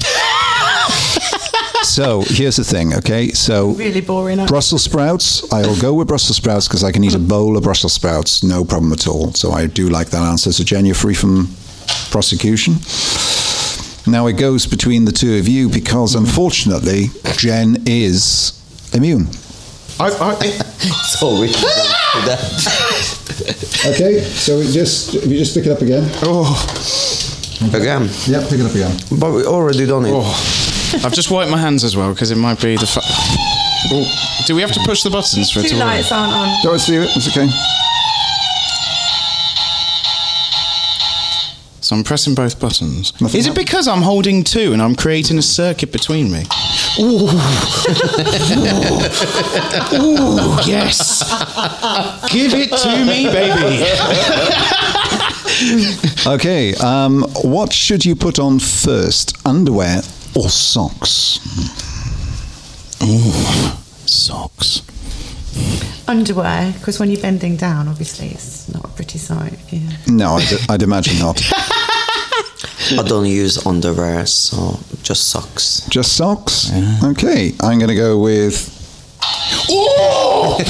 Speaker 11: So, here's the thing, okay? So,
Speaker 17: Really boring. aren't
Speaker 11: Brussels sprouts, I'll go with Brussels sprouts because I can eat a bowl of Brussels sprouts, no problem at all. So, I do like that answer. So, Jen, you're free from prosecution. Now, it goes between the two of you because, unfortunately, Jen is immune.
Speaker 12: I, I,
Speaker 13: So we can go to that.
Speaker 11: Okay, so it just if you just pick it up again.
Speaker 12: oh,
Speaker 13: Again.
Speaker 11: Yeah, pick it up again.
Speaker 13: But we already done it.
Speaker 12: oh. I've just wiped my hands as well because it might be the... Fu- oh. Do we have to push the buttons for it
Speaker 17: Two
Speaker 12: to work?
Speaker 17: lights aren't on.
Speaker 11: Don't see it, it's okay.
Speaker 12: So I'm pressing both buttons.
Speaker 11: Nothing
Speaker 12: Is it
Speaker 11: happened.
Speaker 12: because I'm holding two and I'm creating a circuit between me? Ooh. Ooh, yes. Give it to me, baby.
Speaker 11: Okay, um, what should you put on first, underwear or socks?
Speaker 12: Ooh, socks.
Speaker 17: Underwear, because when you're bending down, obviously it's not a pretty sight. Yeah.
Speaker 11: No, I'd, I'd imagine not.
Speaker 13: I don't use underwear, so just socks.
Speaker 11: Just socks? Okay, I'm going to go with...
Speaker 12: Oh!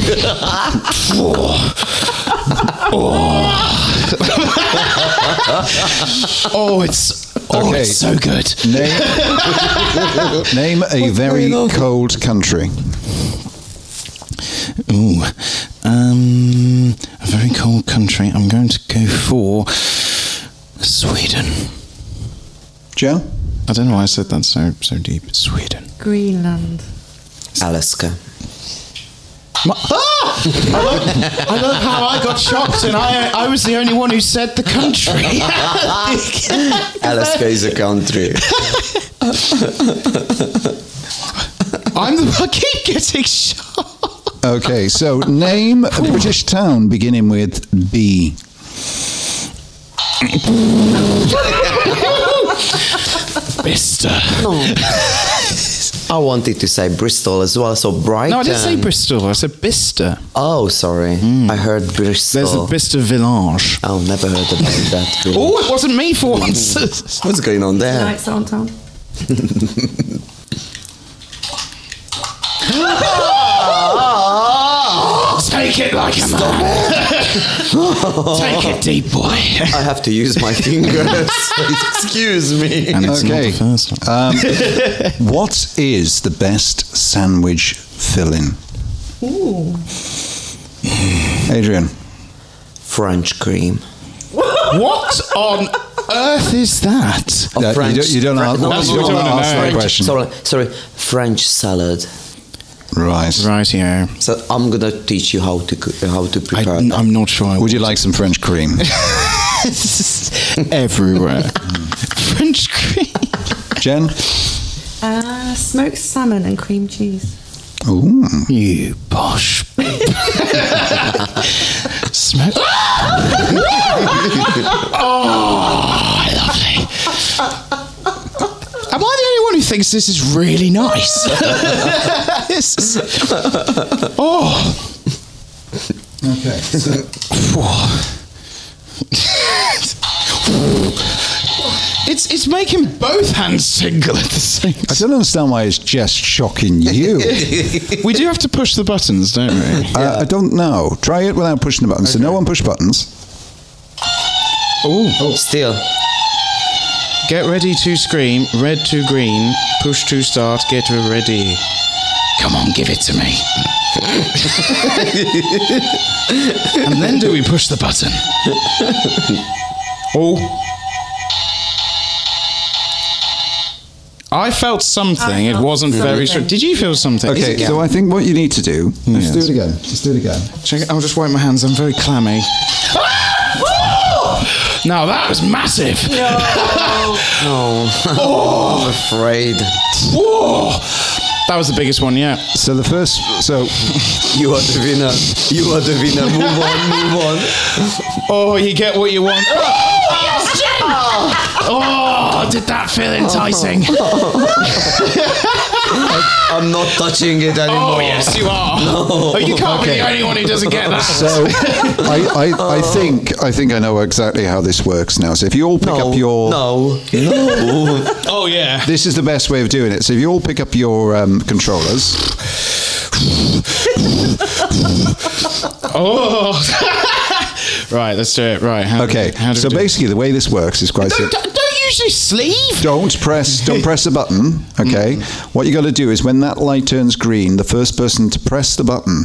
Speaker 12: oh, it's oh,
Speaker 11: Okay.
Speaker 12: it's so good.
Speaker 11: Name, name a very cold country.
Speaker 12: Ooh, um, a very cold country. I'm going to go for Sweden.
Speaker 11: Joe?
Speaker 12: I don't know why I said that so so deep. It's Sweden.
Speaker 17: Greenland.
Speaker 13: Alaska.
Speaker 12: My, ah! I, love, I love how I got shocked and I I was the only one who said the country.
Speaker 13: Alaska is a country.
Speaker 12: I'm the I keep getting shocked.
Speaker 11: Okay, so name a British town beginning with B.
Speaker 12: Bicester.
Speaker 13: No. I wanted to say Bristol as well, so Brighton.
Speaker 12: No, I didn't say Bristol. I said Bicester.
Speaker 13: Oh, sorry. I heard Bristol.
Speaker 12: There's a Bicester village.
Speaker 13: Oh, never heard about that.
Speaker 12: Oh, it wasn't me for once.
Speaker 13: What's going on there?
Speaker 17: Lights aren't on.
Speaker 12: Take it like a man. Take it deep, boy.
Speaker 13: I have to use my fingers. Excuse me.
Speaker 12: And it's
Speaker 11: Okay.
Speaker 12: not the first one.
Speaker 11: Um, what is the best sandwich filling?
Speaker 17: Ooh.
Speaker 11: Adrian?
Speaker 13: French cream.
Speaker 12: What on earth is that?
Speaker 13: Oh,
Speaker 11: Yeah,
Speaker 13: French,
Speaker 11: you don't, you don't,
Speaker 13: French,
Speaker 11: ask,
Speaker 13: no,
Speaker 11: you
Speaker 12: we
Speaker 11: don't
Speaker 12: don't
Speaker 11: ask
Speaker 12: know.
Speaker 11: that
Speaker 13: French,
Speaker 11: question.
Speaker 13: sorry, sorry, French salad.
Speaker 11: Right.
Speaker 12: Right, yeah.
Speaker 13: So I'm gonna teach you how to cook, how to prepare.
Speaker 12: I, I'm not sure. I
Speaker 11: Would you like some French cream?
Speaker 12: Everywhere. French cream.
Speaker 11: Jen?
Speaker 17: Uh, smoked salmon and cream cheese.
Speaker 11: Ooh.
Speaker 12: You posh. Smoke. Oh, lovely. Am I the only one who thinks this is really nice? This is- oh.
Speaker 11: Okay.
Speaker 12: It's it's making both hands tingle at the same time.
Speaker 11: I don't understand why it's just shocking you.
Speaker 12: We do have to push the buttons, don't we?
Speaker 11: Uh, I don't know. Try it without pushing the buttons. So no one push buttons.
Speaker 12: Oh.
Speaker 13: Still.
Speaker 12: Get ready to scream. Red to green. Push to start. Get ready. Come on, give it to me. And then do we push the button? Oh. I felt something. It wasn't very strong. Did you feel something?
Speaker 11: Okay,
Speaker 12: Yeah.
Speaker 11: so I think what you need to do. Let's
Speaker 12: Yes.
Speaker 11: do it again. Let's do it again.
Speaker 12: Check it. I'll just wipe my hands. I'm very clammy. Now that was massive.
Speaker 13: No.
Speaker 12: Oh.
Speaker 13: I'm afraid.
Speaker 12: Whoa. That was the biggest one yet.
Speaker 11: So the first, so
Speaker 13: you are the winner. You are the winner. Move on, move on.
Speaker 12: Oh, you get what you want. Oh, yes, Jen! Oh, did that feel enticing?
Speaker 13: I'm not touching it anymore.
Speaker 12: Oh, yes, you are.
Speaker 13: No.
Speaker 12: Oh, you can't
Speaker 11: Okay.
Speaker 12: be the only one who doesn't get that.
Speaker 11: So I, I, I think I think I know exactly how this works now. So if you all pick
Speaker 13: No,
Speaker 11: up your
Speaker 13: no, no.
Speaker 12: Oh, yeah.
Speaker 11: This is the best way of doing it. So if you all pick up your um, controllers.
Speaker 12: Oh. Right, let's do it. Right. How
Speaker 11: Okay.
Speaker 12: Do, how do
Speaker 11: so
Speaker 12: we do it?
Speaker 11: basically, the way this works is quite
Speaker 12: Don't,
Speaker 11: simple.
Speaker 12: don't, don't use your sleeve.
Speaker 11: Don't press. Don't press the button. Okay. What you got to do is when that light turns green, the first person to press the button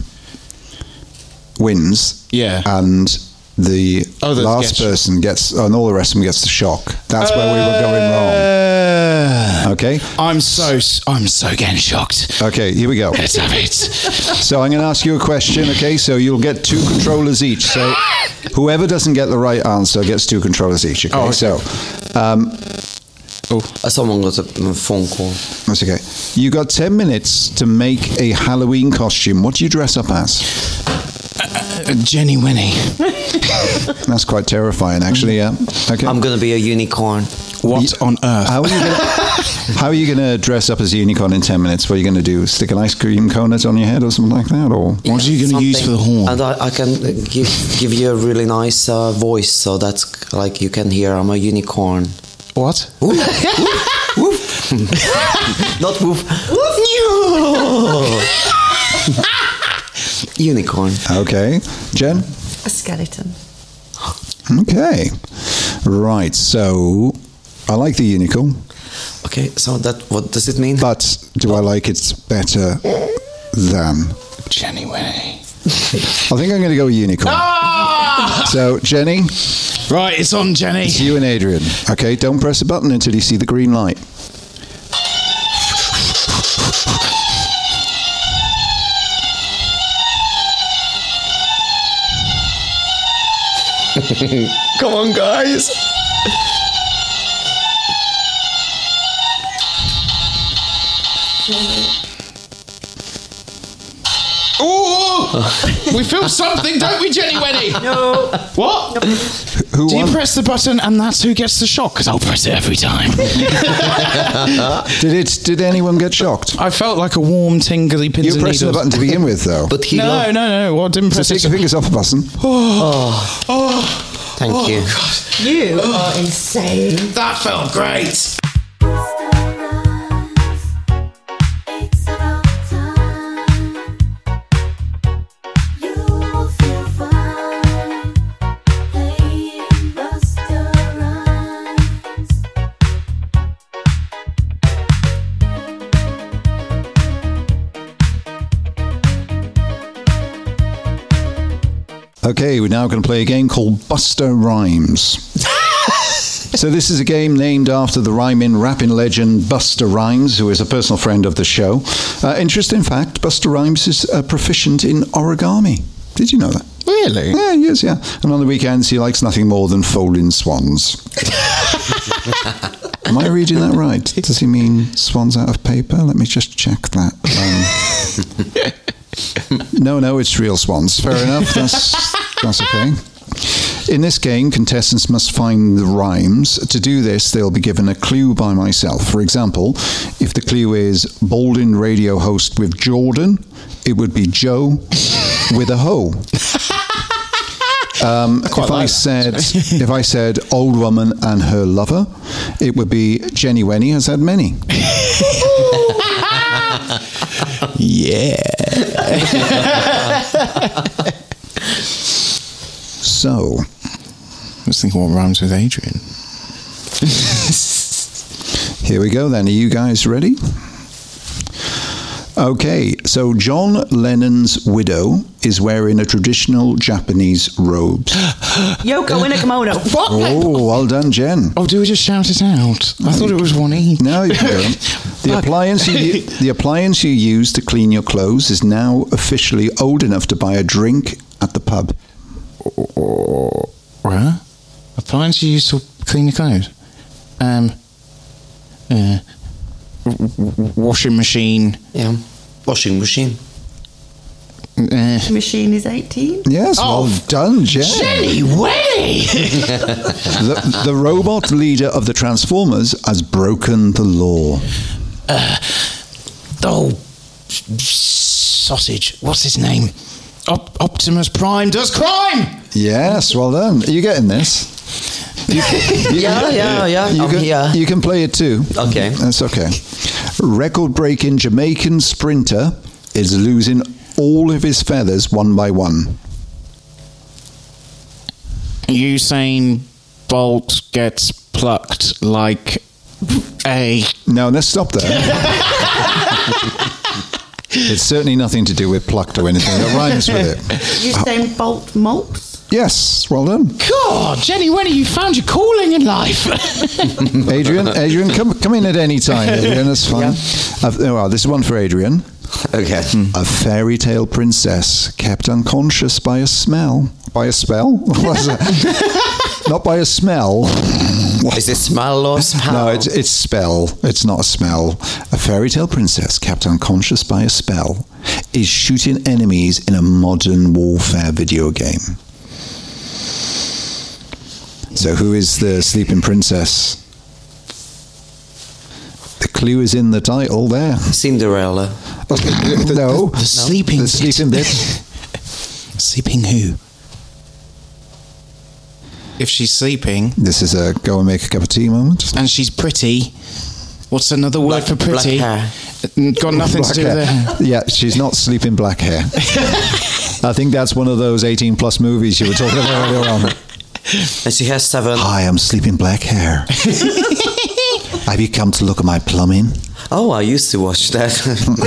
Speaker 11: wins.
Speaker 12: Yeah.
Speaker 11: And the
Speaker 12: Others
Speaker 11: last
Speaker 12: get-
Speaker 11: person gets, and all the rest of them gets the shock. That's where we were going wrong.
Speaker 12: Uh,
Speaker 11: Okay.
Speaker 12: I'm so I'm so getting shocked.
Speaker 11: Okay. Here we go.
Speaker 12: Let's have it.
Speaker 11: So I'm going to ask you a question. Okay. So you'll get two controllers each. So whoever doesn't get the right answer gets two controllers each. Okay.
Speaker 12: Oh, okay.
Speaker 11: So. Um,
Speaker 13: Uh, Someone got a phone call.
Speaker 11: That's okay. You got ten minutes to make a Halloween costume. What do you dress up as?
Speaker 12: Uh, Jenny Winnie.
Speaker 11: That's quite terrifying, actually. Yeah. Okay.
Speaker 13: I'm gonna be a unicorn.
Speaker 12: What on earth?
Speaker 11: How are you gonna, how are you going to dress up as a unicorn in ten minutes? What are you going to do? Stick an ice cream cone on your head or something like that? Or
Speaker 12: What are you going to use for the horn?
Speaker 13: And I, I can give give you a really nice uh, voice, so that's like you can hear I'm a unicorn.
Speaker 12: What?
Speaker 13: Woof, woof, woof. Not woof. Unicorn.
Speaker 11: Okay. Jen?
Speaker 17: A skeleton.
Speaker 11: Okay. Right. So I like the unicorn.
Speaker 13: Okay, so that what does it mean?
Speaker 11: But do I like it better than
Speaker 12: Jenny Winnie?
Speaker 11: I think I'm going to go unicorn.
Speaker 12: Ah!
Speaker 11: So, Jenny?
Speaker 12: Right, it's on, Jenny.
Speaker 11: It's you and Adrian. Okay, don't press the button until you see the green light.
Speaker 13: Come on, guys.
Speaker 12: Oh, we feel something, don't we, Jenny Winnie?
Speaker 17: No.
Speaker 12: What?
Speaker 11: Who
Speaker 12: Do you
Speaker 11: won?
Speaker 12: press the button and that's who gets the shock? Because I'll press it every time.
Speaker 11: Did it? Did anyone get shocked?
Speaker 12: I felt like a warm, tingly pins
Speaker 11: You
Speaker 12: and
Speaker 11: pressed the
Speaker 12: needles.
Speaker 11: button to begin with, though.
Speaker 13: But he
Speaker 12: No,
Speaker 13: loved-
Speaker 12: no, no. Well, I didn't
Speaker 11: So
Speaker 12: press
Speaker 11: take
Speaker 12: it.
Speaker 11: your fingers off the button.
Speaker 12: Oh, oh,
Speaker 13: Thank
Speaker 12: oh,
Speaker 13: you.
Speaker 12: God.
Speaker 17: You are insane.
Speaker 12: That felt great.
Speaker 11: Okay, we're now going to play a game called Buster Rhymes. So this is a game named after the rhyming rapping legend Busta Rhymes, who is a personal friend of the show. Uh, interesting fact, Busta Rhymes is uh, proficient in origami. Did you know that?
Speaker 12: Really?
Speaker 11: Yeah, he is, yeah. And on the weekends, he likes nothing more than folding swans. Am I reading that right? Does he mean swans out of paper? Let me just check that. Um, no, no, it's real swans. Fair enough. That's, that's okay. In this game, contestants must find the rhymes. To do this, they'll be given a clue by myself. For example, if the clue is Balding radio host with Jordan, it would be Joe with a hoe. Um, if
Speaker 12: like
Speaker 11: I
Speaker 12: that,
Speaker 11: said, if I said old woman and her lover, it would be Jenny Wenny has had many.
Speaker 12: Yeah.
Speaker 11: So,
Speaker 12: I was thinking what rhymes with Adrian.
Speaker 11: Here we go then. Are you guys ready? Okay, so John Lennon's widow is wearing a traditional Japanese robe.
Speaker 17: Yoko in a kimono. What?
Speaker 11: Oh, well done, Jen.
Speaker 12: Oh, do we just shout it out? I thought it was one each.
Speaker 11: No, you don't. The appliance you, the appliance you use to clean your clothes is now officially old enough to buy a drink at the pub.
Speaker 12: What? Appliance you use to clean your clothes? Um, uh, w- w- washing machine.
Speaker 13: Yeah, washing machine.
Speaker 12: Uh,
Speaker 17: Machine is eighteen.
Speaker 11: Yes,
Speaker 12: Oh.
Speaker 11: well done, Jen.
Speaker 12: Jenny Wenny!
Speaker 11: the, the robot leader of the Transformers has broken the law.
Speaker 12: uh, oh, sausage. What's his name? Op- Optimus Prime does crime!
Speaker 11: Yes, well done. Are you getting this? You,
Speaker 13: Yeah, yeah, yeah,
Speaker 11: You
Speaker 13: I'm
Speaker 11: can,
Speaker 13: here.
Speaker 11: you can play it too.
Speaker 13: Okay.
Speaker 11: That's okay. Record-breaking Jamaican sprinter is losing all of his feathers one by one.
Speaker 12: Usain Bolt gets plucked like a...
Speaker 11: No, let's stop there. It's certainly nothing to do with plucked or anything. It rhymes with it.
Speaker 17: You saying bolt molts?
Speaker 11: Yes, well done.
Speaker 12: God, Jenny Wenny, you found your calling in life.
Speaker 11: Adrian, Adrian, come come in at any time, Adrian, that's fine. Uh, oh, well, this is one for Adrian.
Speaker 13: Okay.
Speaker 11: A fairy tale princess kept unconscious by a smell. By a spell? What is it? Not by a smell.
Speaker 13: Is it smell or smell?
Speaker 11: No, it's, it's spell. It's not a smell. A fairy tale princess kept unconscious by a spell is shooting enemies in a modern warfare video game. So who is the sleeping princess? The clue is in the title there.
Speaker 13: Cinderella.
Speaker 11: No.
Speaker 12: The, the sleeping
Speaker 11: The sleeping bit.
Speaker 12: Sleeping who? If she's sleeping
Speaker 11: This is a go and make a cup of tea moment.
Speaker 12: and she's pretty, what's another word
Speaker 13: Black-
Speaker 12: for pretty?
Speaker 13: black hair.
Speaker 12: Got nothing to
Speaker 11: Black
Speaker 12: do with
Speaker 11: hair.
Speaker 12: her.
Speaker 11: Yeah, she's not sleeping black hair. I think that's one of those eighteen plus movies you were talking about earlier on.
Speaker 13: And she has seven.
Speaker 11: Hi, I'm sleeping black hair. Have you come to look at my plumbing?
Speaker 13: Oh, I used to watch that.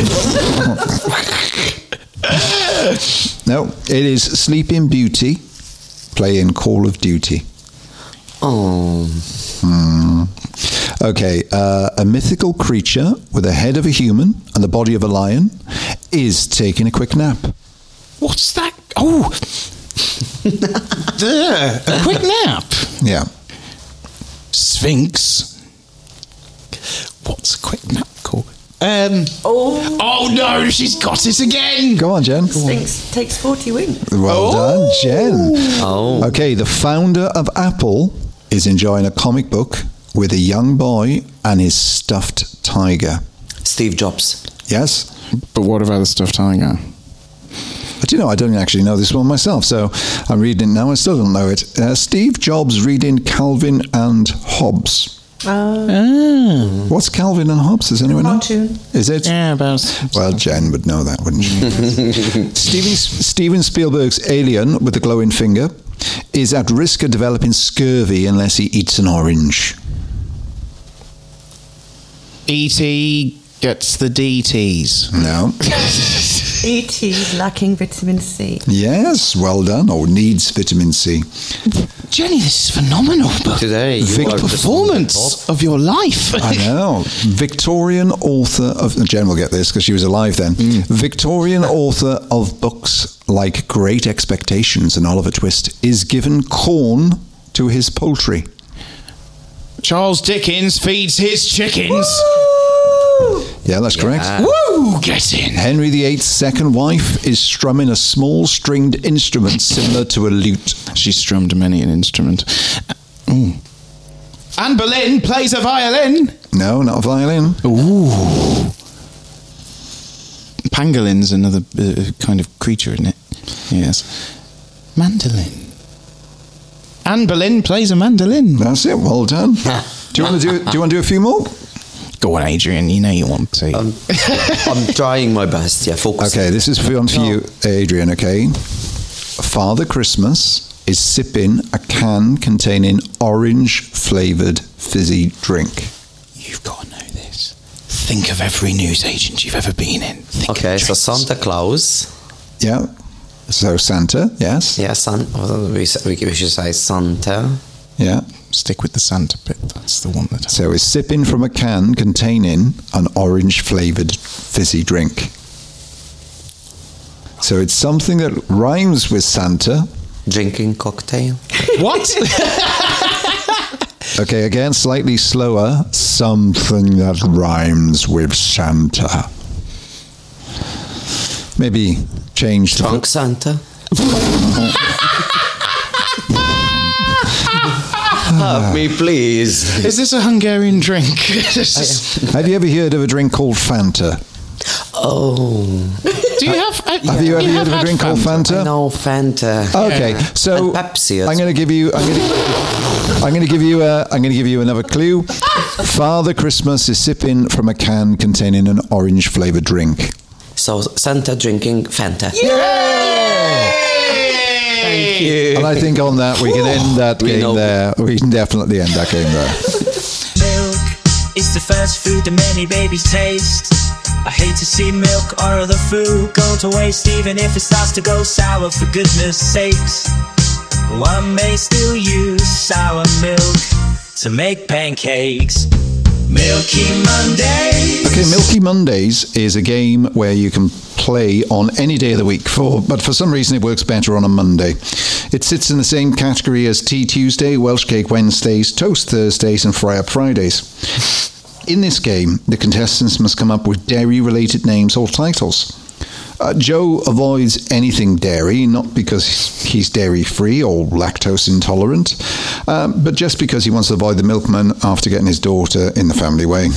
Speaker 11: No, it is Sleeping Beauty playing Call of Duty.
Speaker 13: Oh.
Speaker 11: Hmm. Okay, uh, a mythical creature with the head of a human and the body of a lion is taking a quick nap.
Speaker 12: What's that? Oh, Duh, a quick nap.
Speaker 11: Yeah.
Speaker 12: Sphinx. What's a quick nap called? Um. Oh. Oh no, she's got it again.
Speaker 11: Go on, Jen.
Speaker 17: Sphinx takes forty winks.
Speaker 11: Well done, Jen.
Speaker 13: Oh.
Speaker 11: Okay, the founder of Apple is enjoying a comic book with a young boy and his stuffed tiger.
Speaker 13: Steve Jobs.
Speaker 11: Yes?
Speaker 12: But what about the stuffed tiger?
Speaker 11: But you know, I don't actually know this one myself, so I'm reading it now. I still don't know it. Uh, Steve Jobs reading Calvin and Hobbes.
Speaker 17: Uh,
Speaker 11: What's Calvin and Hobbes? Does anyone know?
Speaker 17: Cartoon.
Speaker 11: Is it?
Speaker 12: Yeah, about.
Speaker 11: Well, Jen would know that, wouldn't she? Steven, Steven Spielberg's Alien with the glowing finger is at risk of developing scurvy unless he eats an orange.
Speaker 12: E T gets the D Ts.
Speaker 11: No.
Speaker 17: E T is lacking vitamin C.
Speaker 11: Yes, well done. Or needs vitamin C.
Speaker 12: Jenny, this is phenomenal. But
Speaker 13: Today, you
Speaker 12: Vic-
Speaker 13: are
Speaker 12: performance of your life.
Speaker 11: I know. Victorian author of... Jen will get this because she was alive then. Mm. Victorian author of books like Great Expectations and Oliver Twist is given corn to his poultry.
Speaker 12: Charles Dickens feeds his chickens.
Speaker 17: Woo!
Speaker 11: Yeah, that's
Speaker 13: Yeah.
Speaker 11: correct.
Speaker 12: Woo! Get in.
Speaker 11: Henry the Eighth's second wife is strumming a small stringed instrument similar to a lute.
Speaker 12: She strummed many an instrument. Ooh. Anne Boleyn plays a violin.
Speaker 11: No, not a violin.
Speaker 12: Ooh. Pangolin's another uh, kind of creature, isn't it? Yes. Mandolin. Anne Boleyn plays a mandolin.
Speaker 11: That's it. Well done. do you want to do? Do you want to do a few more?
Speaker 12: Go on, Adrian. You know you want to.
Speaker 13: Um, I'm trying my best. Yeah, focus.
Speaker 11: Okay, this is for, on for you, Adrian. Okay. Father Christmas is sipping a can containing orange-flavored fizzy drink.
Speaker 12: You've got to know this. Think of every news agent you've ever been in. Think
Speaker 13: Okay,
Speaker 12: of
Speaker 13: so
Speaker 12: drinks.
Speaker 13: Santa Claus.
Speaker 11: Yeah. So Santa, yes.
Speaker 13: Yeah, San. oh, We s- we we should say Santa.
Speaker 11: Yeah.
Speaker 12: Stick with the Santa bit. That's the one that.
Speaker 11: So is sipping from a can containing an orange-flavored fizzy drink. So it's something that rhymes with Santa.
Speaker 13: Drinking cocktail.
Speaker 12: What?
Speaker 11: Okay, again, slightly slower. Something that rhymes with Santa. Maybe change the...
Speaker 13: Drunk Santa. Help me, please.
Speaker 12: Is this a Hungarian drink?
Speaker 11: Have you ever heard of a drink called Fanta?
Speaker 13: Oh.
Speaker 12: Do you have? Uh,
Speaker 11: Have you ever
Speaker 12: you
Speaker 11: heard of a
Speaker 12: had
Speaker 11: drink called Fanta?
Speaker 13: No, Fanta.
Speaker 11: Okay,
Speaker 13: Yeah.
Speaker 11: so
Speaker 13: And Pepsi as
Speaker 11: I'm going to give you. I'm going to. I'm going to give you. A, I'm going to give you another clue. Father Christmas is sipping from a can containing an orange-flavored drink.
Speaker 13: So Santa drinking Fanta.
Speaker 12: Thank
Speaker 13: you.
Speaker 11: And I think on that we can end that
Speaker 13: We
Speaker 11: game
Speaker 13: know.
Speaker 11: there. We can definitely end that game there.
Speaker 18: Milk is the first food that many babies taste. I hate to see milk or other food go to waste, even if it starts to go sour, for goodness sakes. One may still use sour milk to make pancakes. Milky Monday.
Speaker 11: Okay, Milky Mondays is a game where you can play on any day of the week, for, but for some reason it works better on a Monday. It sits in the same category as Tea Tuesday, Welsh Cake Wednesdays, Toast Thursdays and Fry Up Fridays. In this game, the contestants must come up with dairy-related names or titles. Uh, Joe avoids anything dairy, not because he's dairy-free or lactose intolerant, um, but just because he wants to avoid the milkman after getting his daughter in the family way.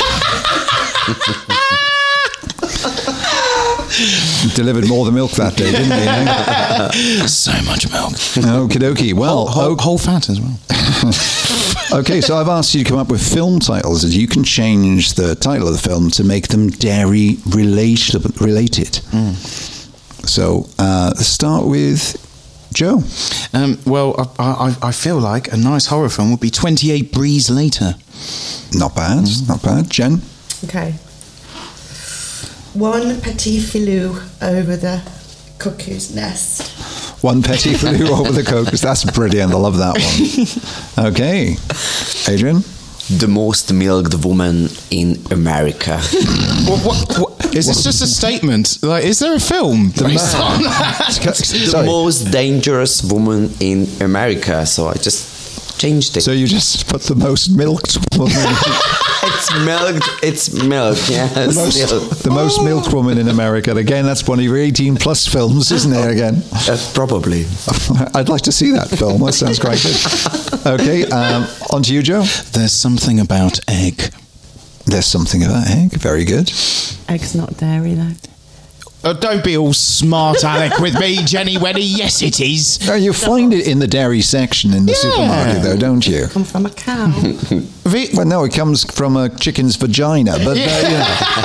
Speaker 11: Delivered more than milk that day, didn't he? Eh?
Speaker 12: So much milk.
Speaker 11: Okie dokie. Well,
Speaker 12: whole, whole,
Speaker 11: o-
Speaker 12: whole fat as well.
Speaker 11: okay, so I've asked you to come up with film titles. You can change the title of the film to make them dairy relate- related.
Speaker 12: Mm.
Speaker 11: So uh, let's start with Joe.
Speaker 12: Um, well, I, I, I feel like a nice horror film would be twenty-eight Breeze Later.
Speaker 11: Not bad,
Speaker 12: Mm.
Speaker 11: not bad. Jen?
Speaker 17: Okay. One petit filou over the cuckoo's nest.
Speaker 11: One petit filou over the cocos. That's brilliant. I love that one. Okay. Adrian?
Speaker 13: The most milked woman in America.
Speaker 12: what, what, what, is this just a statement? Like, is there a film based on that?
Speaker 13: The most dangerous woman in America. So I just changed it.
Speaker 11: So you just put the most milked woman.
Speaker 13: It's milked. It's milk. Yes.
Speaker 11: The most, the most milked woman in America. Again, that's one of your eighteen plus films, isn't there? Again,
Speaker 13: uh, probably.
Speaker 11: I'd like to see that film. That sounds quite good. Okay, um, on to you, Joe.
Speaker 12: There's something about egg.
Speaker 11: There's something about egg. Very good.
Speaker 17: Egg's not dairy though.
Speaker 12: Oh, don't be all smart Alec with me, Jenny Weddy. Yes, it is.
Speaker 11: No, you find it in the dairy section in the
Speaker 12: Yeah.
Speaker 11: supermarket, though, don't you?
Speaker 17: Come from a cow.
Speaker 11: Well, no, it comes from a chicken's vagina, but uh, you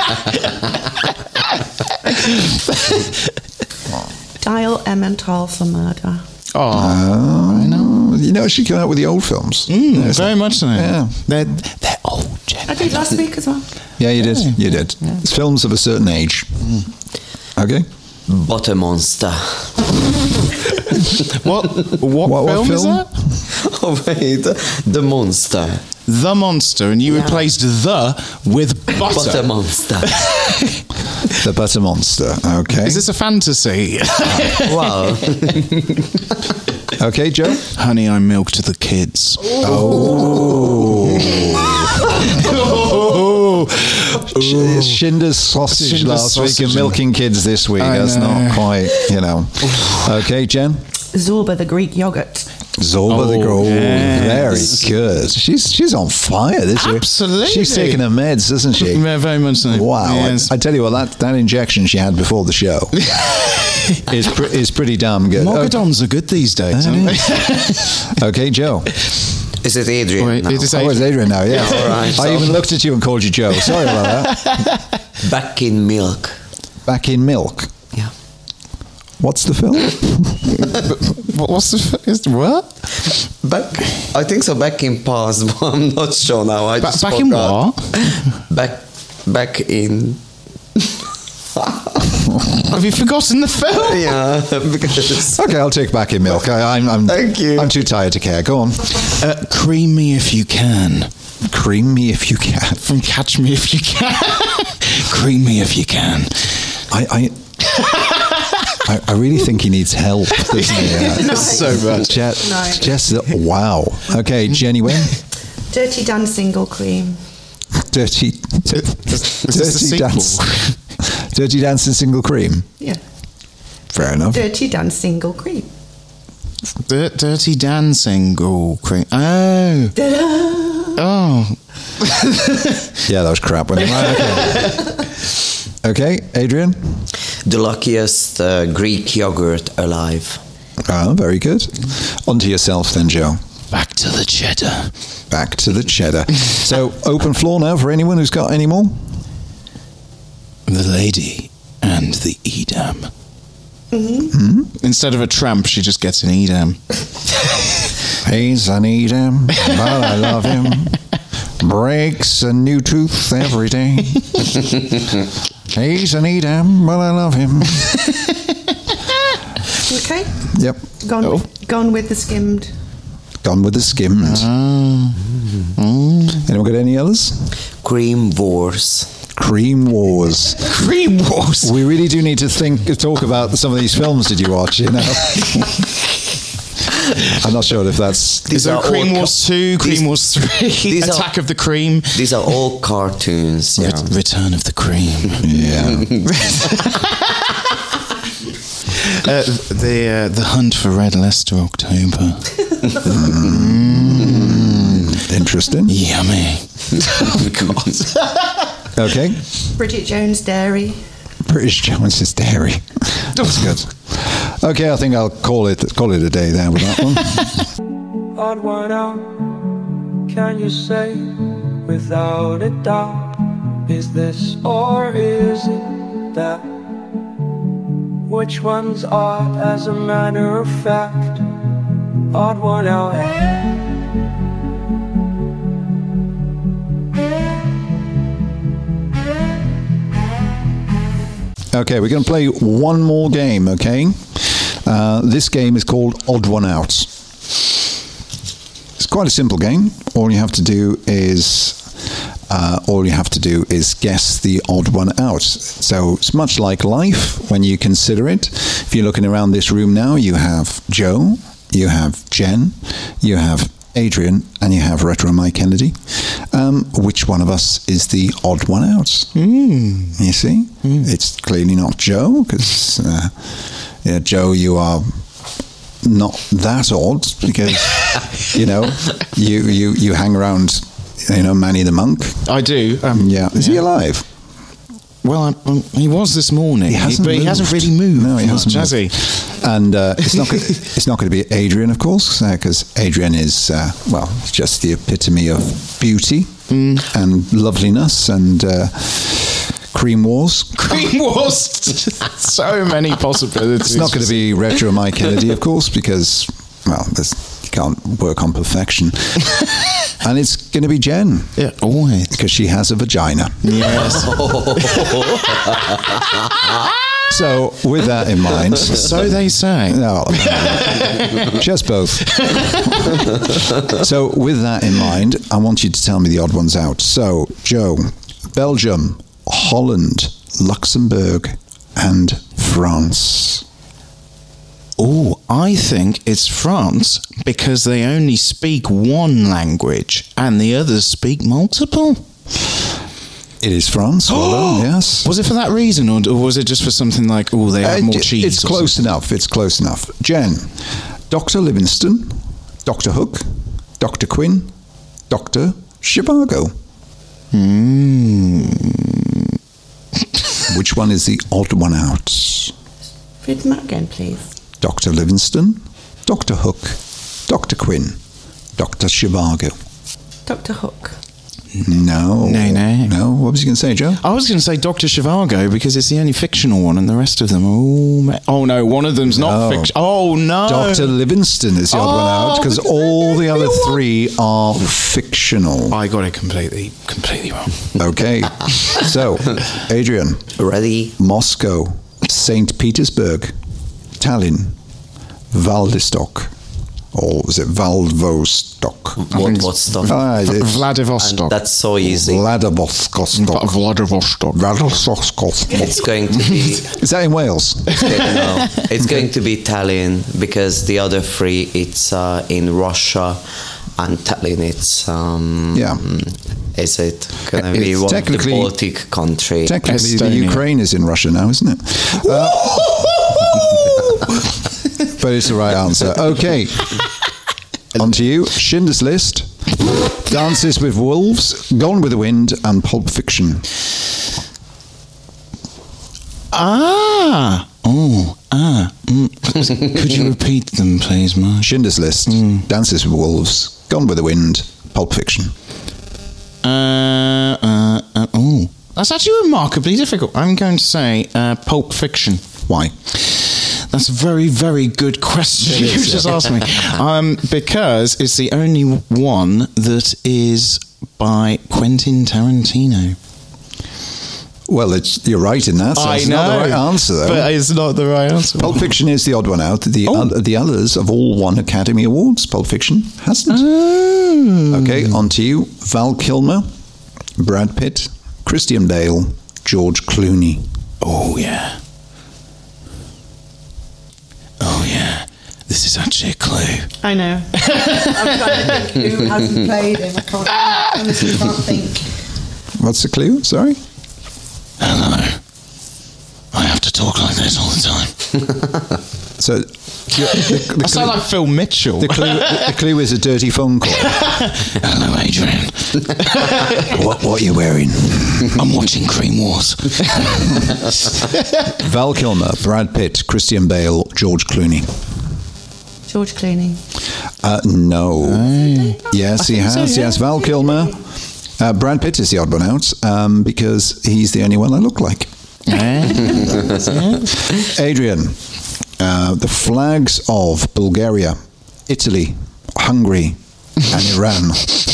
Speaker 11: know.
Speaker 17: Dial Emmental for murder.
Speaker 11: Oh, I know. You know, she came out with the old films.
Speaker 12: Mm,
Speaker 11: Yeah, so-
Speaker 12: very much so.
Speaker 11: Yeah.
Speaker 12: They're, they're old, Jenny.
Speaker 17: I did last week as well.
Speaker 11: Yeah, you did. You did. It's films of a certain age. Okay.
Speaker 13: Butter Monster.
Speaker 12: What what,
Speaker 11: What- what
Speaker 12: film, is
Speaker 11: film?
Speaker 12: that?
Speaker 13: Oh wait, The Monster.
Speaker 12: The Monster, and you
Speaker 13: Yeah.
Speaker 12: replaced the with butter.
Speaker 13: Butter Monster.
Speaker 11: The Butter Monster. Okay.
Speaker 12: Is this a fantasy?
Speaker 13: Wow.
Speaker 11: Okay, Joe.
Speaker 12: Honey, I milked the kids.
Speaker 11: Oh. Sh- Shinder's sausage
Speaker 12: Shinder's
Speaker 11: last
Speaker 12: sausage
Speaker 11: week and milking kids this week.
Speaker 12: I
Speaker 11: That's
Speaker 12: know.
Speaker 11: not quite, you know. Okay, Jen.
Speaker 17: Zorba, the Greek yogurt.
Speaker 11: Zorba the
Speaker 12: Oh,
Speaker 11: Girl.
Speaker 12: yes.
Speaker 11: Very good. She's she's on fire this year.
Speaker 12: Absolutely.
Speaker 11: She's taking her meds, isn't she?
Speaker 12: Yeah, very much so.
Speaker 11: Wow.
Speaker 12: Yes.
Speaker 11: I, I tell you what, that, that injection she had before the show is, pre- is pretty damn good.
Speaker 12: Mogadons are good these days, aren't they?
Speaker 11: Okay, Joe.
Speaker 13: Is it Adrian?
Speaker 12: Wait,
Speaker 13: now?
Speaker 12: it is
Speaker 11: Oh, it's Adrian now, yeah.
Speaker 13: Yeah, all right,
Speaker 11: I
Speaker 13: so-
Speaker 11: even looked at you and called you Joe. Sorry about that.
Speaker 13: Back in Milk.
Speaker 11: Back in Milk.
Speaker 13: Yeah.
Speaker 11: What's the film?
Speaker 12: What, what's the f- is, what?
Speaker 13: Back. I think so. Back in Past, but I'm not sure now. I
Speaker 12: Ba-
Speaker 13: just
Speaker 12: back in
Speaker 13: forgot.
Speaker 12: what?
Speaker 13: Back. Back in.
Speaker 12: Have you forgotten the film?
Speaker 13: Yeah, because.
Speaker 11: Okay, I'll take Back in Milk. I, I'm, I'm,
Speaker 13: Thank you.
Speaker 11: I'm too tired to care. Go on.
Speaker 12: Uh, cream me if you can.
Speaker 11: Cream me if you can.
Speaker 12: From Catch Me If You Can. Cream me if you can.
Speaker 11: I, I, I, I really think he needs help, doesn't he? Yeah.
Speaker 12: So much.
Speaker 11: Jess,
Speaker 17: No.
Speaker 11: Jess, wow. Okay, Jenny Wynn.
Speaker 17: Dirty Dancing or Cream.
Speaker 11: Dirty,
Speaker 12: Is this the
Speaker 11: dirty
Speaker 12: sequel?
Speaker 11: dance. Dirty Dancing Single Cream.
Speaker 17: Yeah.
Speaker 11: Fair enough.
Speaker 17: Dirty Dancing or Cream.
Speaker 12: Dir- Dirty Dancing. Oh, cream. Oh. Oh.
Speaker 11: Yeah, that was crap. Wasn't it? Okay. Okay, Adrian.
Speaker 13: The luckiest uh, Greek yogurt alive.
Speaker 11: Oh, very good. On to yourself then, Joe.
Speaker 12: Back to the cheddar.
Speaker 11: Back to the cheddar. So, open floor now for anyone who's got any more.
Speaker 12: The lady and the Edam.
Speaker 11: Hmm?
Speaker 12: Instead of a tramp, she just gets an Edam.
Speaker 11: He's an Edam, but I love him. Breaks a new tooth every day. He's an Edam, but I love him.
Speaker 17: Okay.
Speaker 11: Yep.
Speaker 17: Gone,
Speaker 12: Oh.
Speaker 17: with, gone with the skimmed.
Speaker 11: Gone with the skimmed.
Speaker 12: Ah. Mm.
Speaker 11: Anyone got any others?
Speaker 13: Cream Wars.
Speaker 11: Cream Wars.
Speaker 12: Cream Wars.
Speaker 11: We really do need to think, talk about some of these films. Did you watch? You know, I'm not sure if that's.
Speaker 12: Is there
Speaker 13: are
Speaker 12: Cream
Speaker 13: all
Speaker 12: Wars two, Cream Wars three,
Speaker 13: these are-
Speaker 12: Attack of the Cream,
Speaker 13: These are all cartoons. Yeah.
Speaker 12: Ret- Return of the Cream.
Speaker 11: Yeah.
Speaker 12: uh, the uh, the Hunt for Red Leicester October.
Speaker 11: Mm, interesting.
Speaker 12: Yummy. Oh God.
Speaker 11: Okay.
Speaker 17: Bridget Jones' Dairy.
Speaker 11: British Jones's Dairy. That's good. Okay, I think I'll call it call it a day there with that one.
Speaker 15: Odd one out, can you say without a doubt? Is this or is it that? Which one's odd as a matter of fact? Odd one out.
Speaker 11: Okay, we're going to play one more game, okay? Uh, this game is called Odd One Out. It's quite a simple game. All you have to do is uh, all you have to do is guess the odd one out. So it's much like life when you consider it. If you're looking around this room now, you have Joe, you have Jen, you have Adrian, and you have Retro Mike Kennedy. Um, which one of us is the odd one out?
Speaker 12: Mm.
Speaker 11: You see? Mm. It's clearly not Joe, because uh, yeah, Joe, you are not that odd, because you know you, you, you hang around, you know, Manny the Monk.
Speaker 12: I do. Um,
Speaker 11: yeah. Is
Speaker 12: yeah.
Speaker 11: he alive?
Speaker 12: Well, I, um, he was this morning,
Speaker 11: he hasn't
Speaker 12: but
Speaker 11: moved.
Speaker 12: he hasn't really moved.
Speaker 11: No, he hasn't,
Speaker 12: has he?
Speaker 11: And uh, it's not gonna, it's not going to be Adrian, of course, because uh, Adrian is uh, well, just the epitome of beauty mm. and loveliness and uh, cream wars.
Speaker 12: Cream wars. So many possibilities.
Speaker 11: It's not going to be Retro Mike Kennedy, of course, because well, there's, you can't work on perfection. And it's going to be Jen.
Speaker 12: Yeah, always.
Speaker 11: Because she has a vagina.
Speaker 12: Yes.
Speaker 11: So, with that in mind...
Speaker 12: So they say.
Speaker 11: No, just both. So, with that in mind, I want you to tell me the odd ones out. So, Joe, Belgium, Holland, Luxembourg, and France.
Speaker 12: Oh, I think it's France because they only speak one language and the others speak multiple.
Speaker 11: It is France, well done, yes.
Speaker 12: Was it for that reason, or, or was it just for something like, oh, they have
Speaker 11: Uh,
Speaker 12: more
Speaker 11: it-
Speaker 12: cheese?
Speaker 11: It's
Speaker 12: or
Speaker 11: close
Speaker 12: something?
Speaker 11: enough, it's close enough. Jen, Doctor Livingston, Doctor Hook, Doctor Quinn, Doctor Zhivago.
Speaker 12: Mm.
Speaker 11: Which one is the odd one out?
Speaker 17: Read them out again, please.
Speaker 11: Doctor Livingston, Doctor Hook, Doctor Quinn, Doctor Zhivago.
Speaker 17: Doctor Hook.
Speaker 11: No.
Speaker 12: No, no.
Speaker 11: No, what was you going to say, Joe?
Speaker 12: I was going to say Doctor Zhivago because it's the only fictional one and the rest of them are all... Ma- oh, no, one of them's not
Speaker 11: No.
Speaker 12: fiction. Oh, no.
Speaker 11: Doctor Livingston is the odd one
Speaker 12: Oh,
Speaker 11: out because all the other three are fictional.
Speaker 12: I got it completely, completely wrong.
Speaker 11: Okay. So, Adrian.
Speaker 13: Ready?
Speaker 11: Moscow, Saint Petersburg, Tallinn, Valdistok, or was it Valdvostok?
Speaker 13: What, what stuff?
Speaker 11: Ah, it's
Speaker 12: Vladivostok.
Speaker 13: And that's so easy.
Speaker 11: Vladivostok.
Speaker 12: Vladivostok.
Speaker 11: Vladivostok.
Speaker 13: It's going to be...
Speaker 11: Is that in Wales?
Speaker 13: No, it's going to be Tallinn because the other three, it's uh, in Russia, and Tallinn, it's... Um,
Speaker 11: Yeah.
Speaker 13: Is it going to be
Speaker 11: It's
Speaker 13: one of the
Speaker 11: technically-
Speaker 13: Baltic country?
Speaker 11: Technically, the
Speaker 12: Estonia.
Speaker 11: Ukraine is in Russia now, isn't it? Uh, but it's the right answer. Okay. On to you. Schindler's List, Dances with Wolves, Gone with the Wind, and Pulp Fiction.
Speaker 12: Ah. Oh, ah. Mm. Could you repeat them, please, Mark?
Speaker 11: Schindler's List, Dances with Wolves, Gone with the Wind, Pulp Fiction.
Speaker 12: Uh, uh, uh, oh, that's actually remarkably difficult. I'm going to say uh, Pulp Fiction.
Speaker 11: Why?
Speaker 12: That's a very, very good question
Speaker 11: It
Speaker 12: you
Speaker 11: is,
Speaker 12: just
Speaker 11: yeah.
Speaker 12: asked me. Um, because it's the only one that is by Quentin Tarantino.
Speaker 11: Well, it's you're right in that. So
Speaker 12: I
Speaker 11: it's
Speaker 12: know,
Speaker 11: not the right answer, though.
Speaker 12: but it's not the right answer.
Speaker 11: Pulp Fiction is the odd one out. The
Speaker 12: Oh.
Speaker 11: oth- the others have all won Academy Awards. Pulp Fiction hasn't.
Speaker 12: Oh.
Speaker 11: Okay, on to you. Val Kilmer, Brad Pitt, Christian Bale, George Clooney.
Speaker 12: Oh, yeah. Oh, yeah. This is actually a clue.
Speaker 17: I know. I'm trying to think who hasn't played him. I can't, I honestly can't think.
Speaker 11: What's the clue? Sorry?
Speaker 12: Hello. I have to talk like this all the time.
Speaker 11: So, the, the
Speaker 12: I sound like Phil Mitchell.
Speaker 11: The clue, the clue is a dirty phone call.
Speaker 12: Hello, Adrian.
Speaker 11: what, what are you wearing?
Speaker 12: I'm watching Cream Wars.
Speaker 11: Val Kilmer, Brad Pitt, Christian Bale, George Clooney.
Speaker 17: George Clooney.
Speaker 11: Uh, no. Yes, he
Speaker 17: think
Speaker 11: has.
Speaker 17: so, yeah.
Speaker 11: Yes, Val Kilmer. Uh, Brad Pitt is the odd one out um, because he's the only one I look like. Adrian, uh, the flags of Bulgaria, Italy, Hungary, and Iran.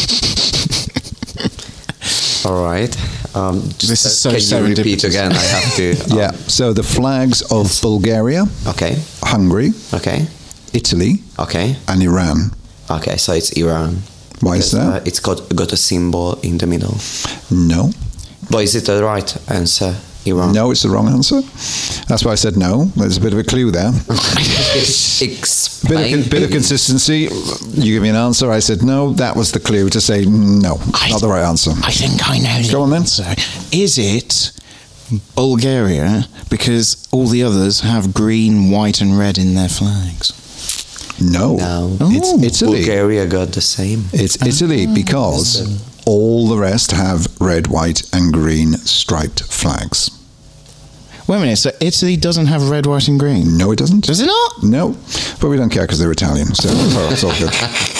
Speaker 13: All right. Um, just,
Speaker 12: This is so
Speaker 13: can you repeat
Speaker 12: serendipitous.
Speaker 13: again? I have to. um,
Speaker 11: Yeah, so the flags of Bulgaria,
Speaker 13: Okay.
Speaker 11: Hungary,
Speaker 13: Okay.
Speaker 11: Italy,
Speaker 13: Okay.
Speaker 11: and Iran.
Speaker 13: Okay. So it's Iran.
Speaker 11: Why is
Speaker 13: Because,
Speaker 11: that?
Speaker 13: Uh, it's got got a symbol in the middle.
Speaker 11: No.
Speaker 13: But is it the right answer? Iran.
Speaker 11: No, it's the wrong answer. That's why I said no. There's a bit of a clue there.
Speaker 13: Explain.
Speaker 11: Bit of, bit of consistency. You give me an answer. I said no. That was the clue to say no.
Speaker 12: I
Speaker 11: Not the right answer.
Speaker 12: I think I know the
Speaker 11: Go on then.
Speaker 12: answer. Is it Bulgaria because all the others have green, white, and red in their flags?
Speaker 11: No.
Speaker 13: No.
Speaker 11: It's
Speaker 12: Oh.
Speaker 11: Italy.
Speaker 13: Bulgaria got the same.
Speaker 11: It's Italy because all the rest have red, white, and green striped flags.
Speaker 12: Wait a minute. So Italy doesn't have red, white, and green?
Speaker 11: No, it doesn't.
Speaker 12: Does it not?
Speaker 11: No, but we don't care because they're Italian, so it's all good.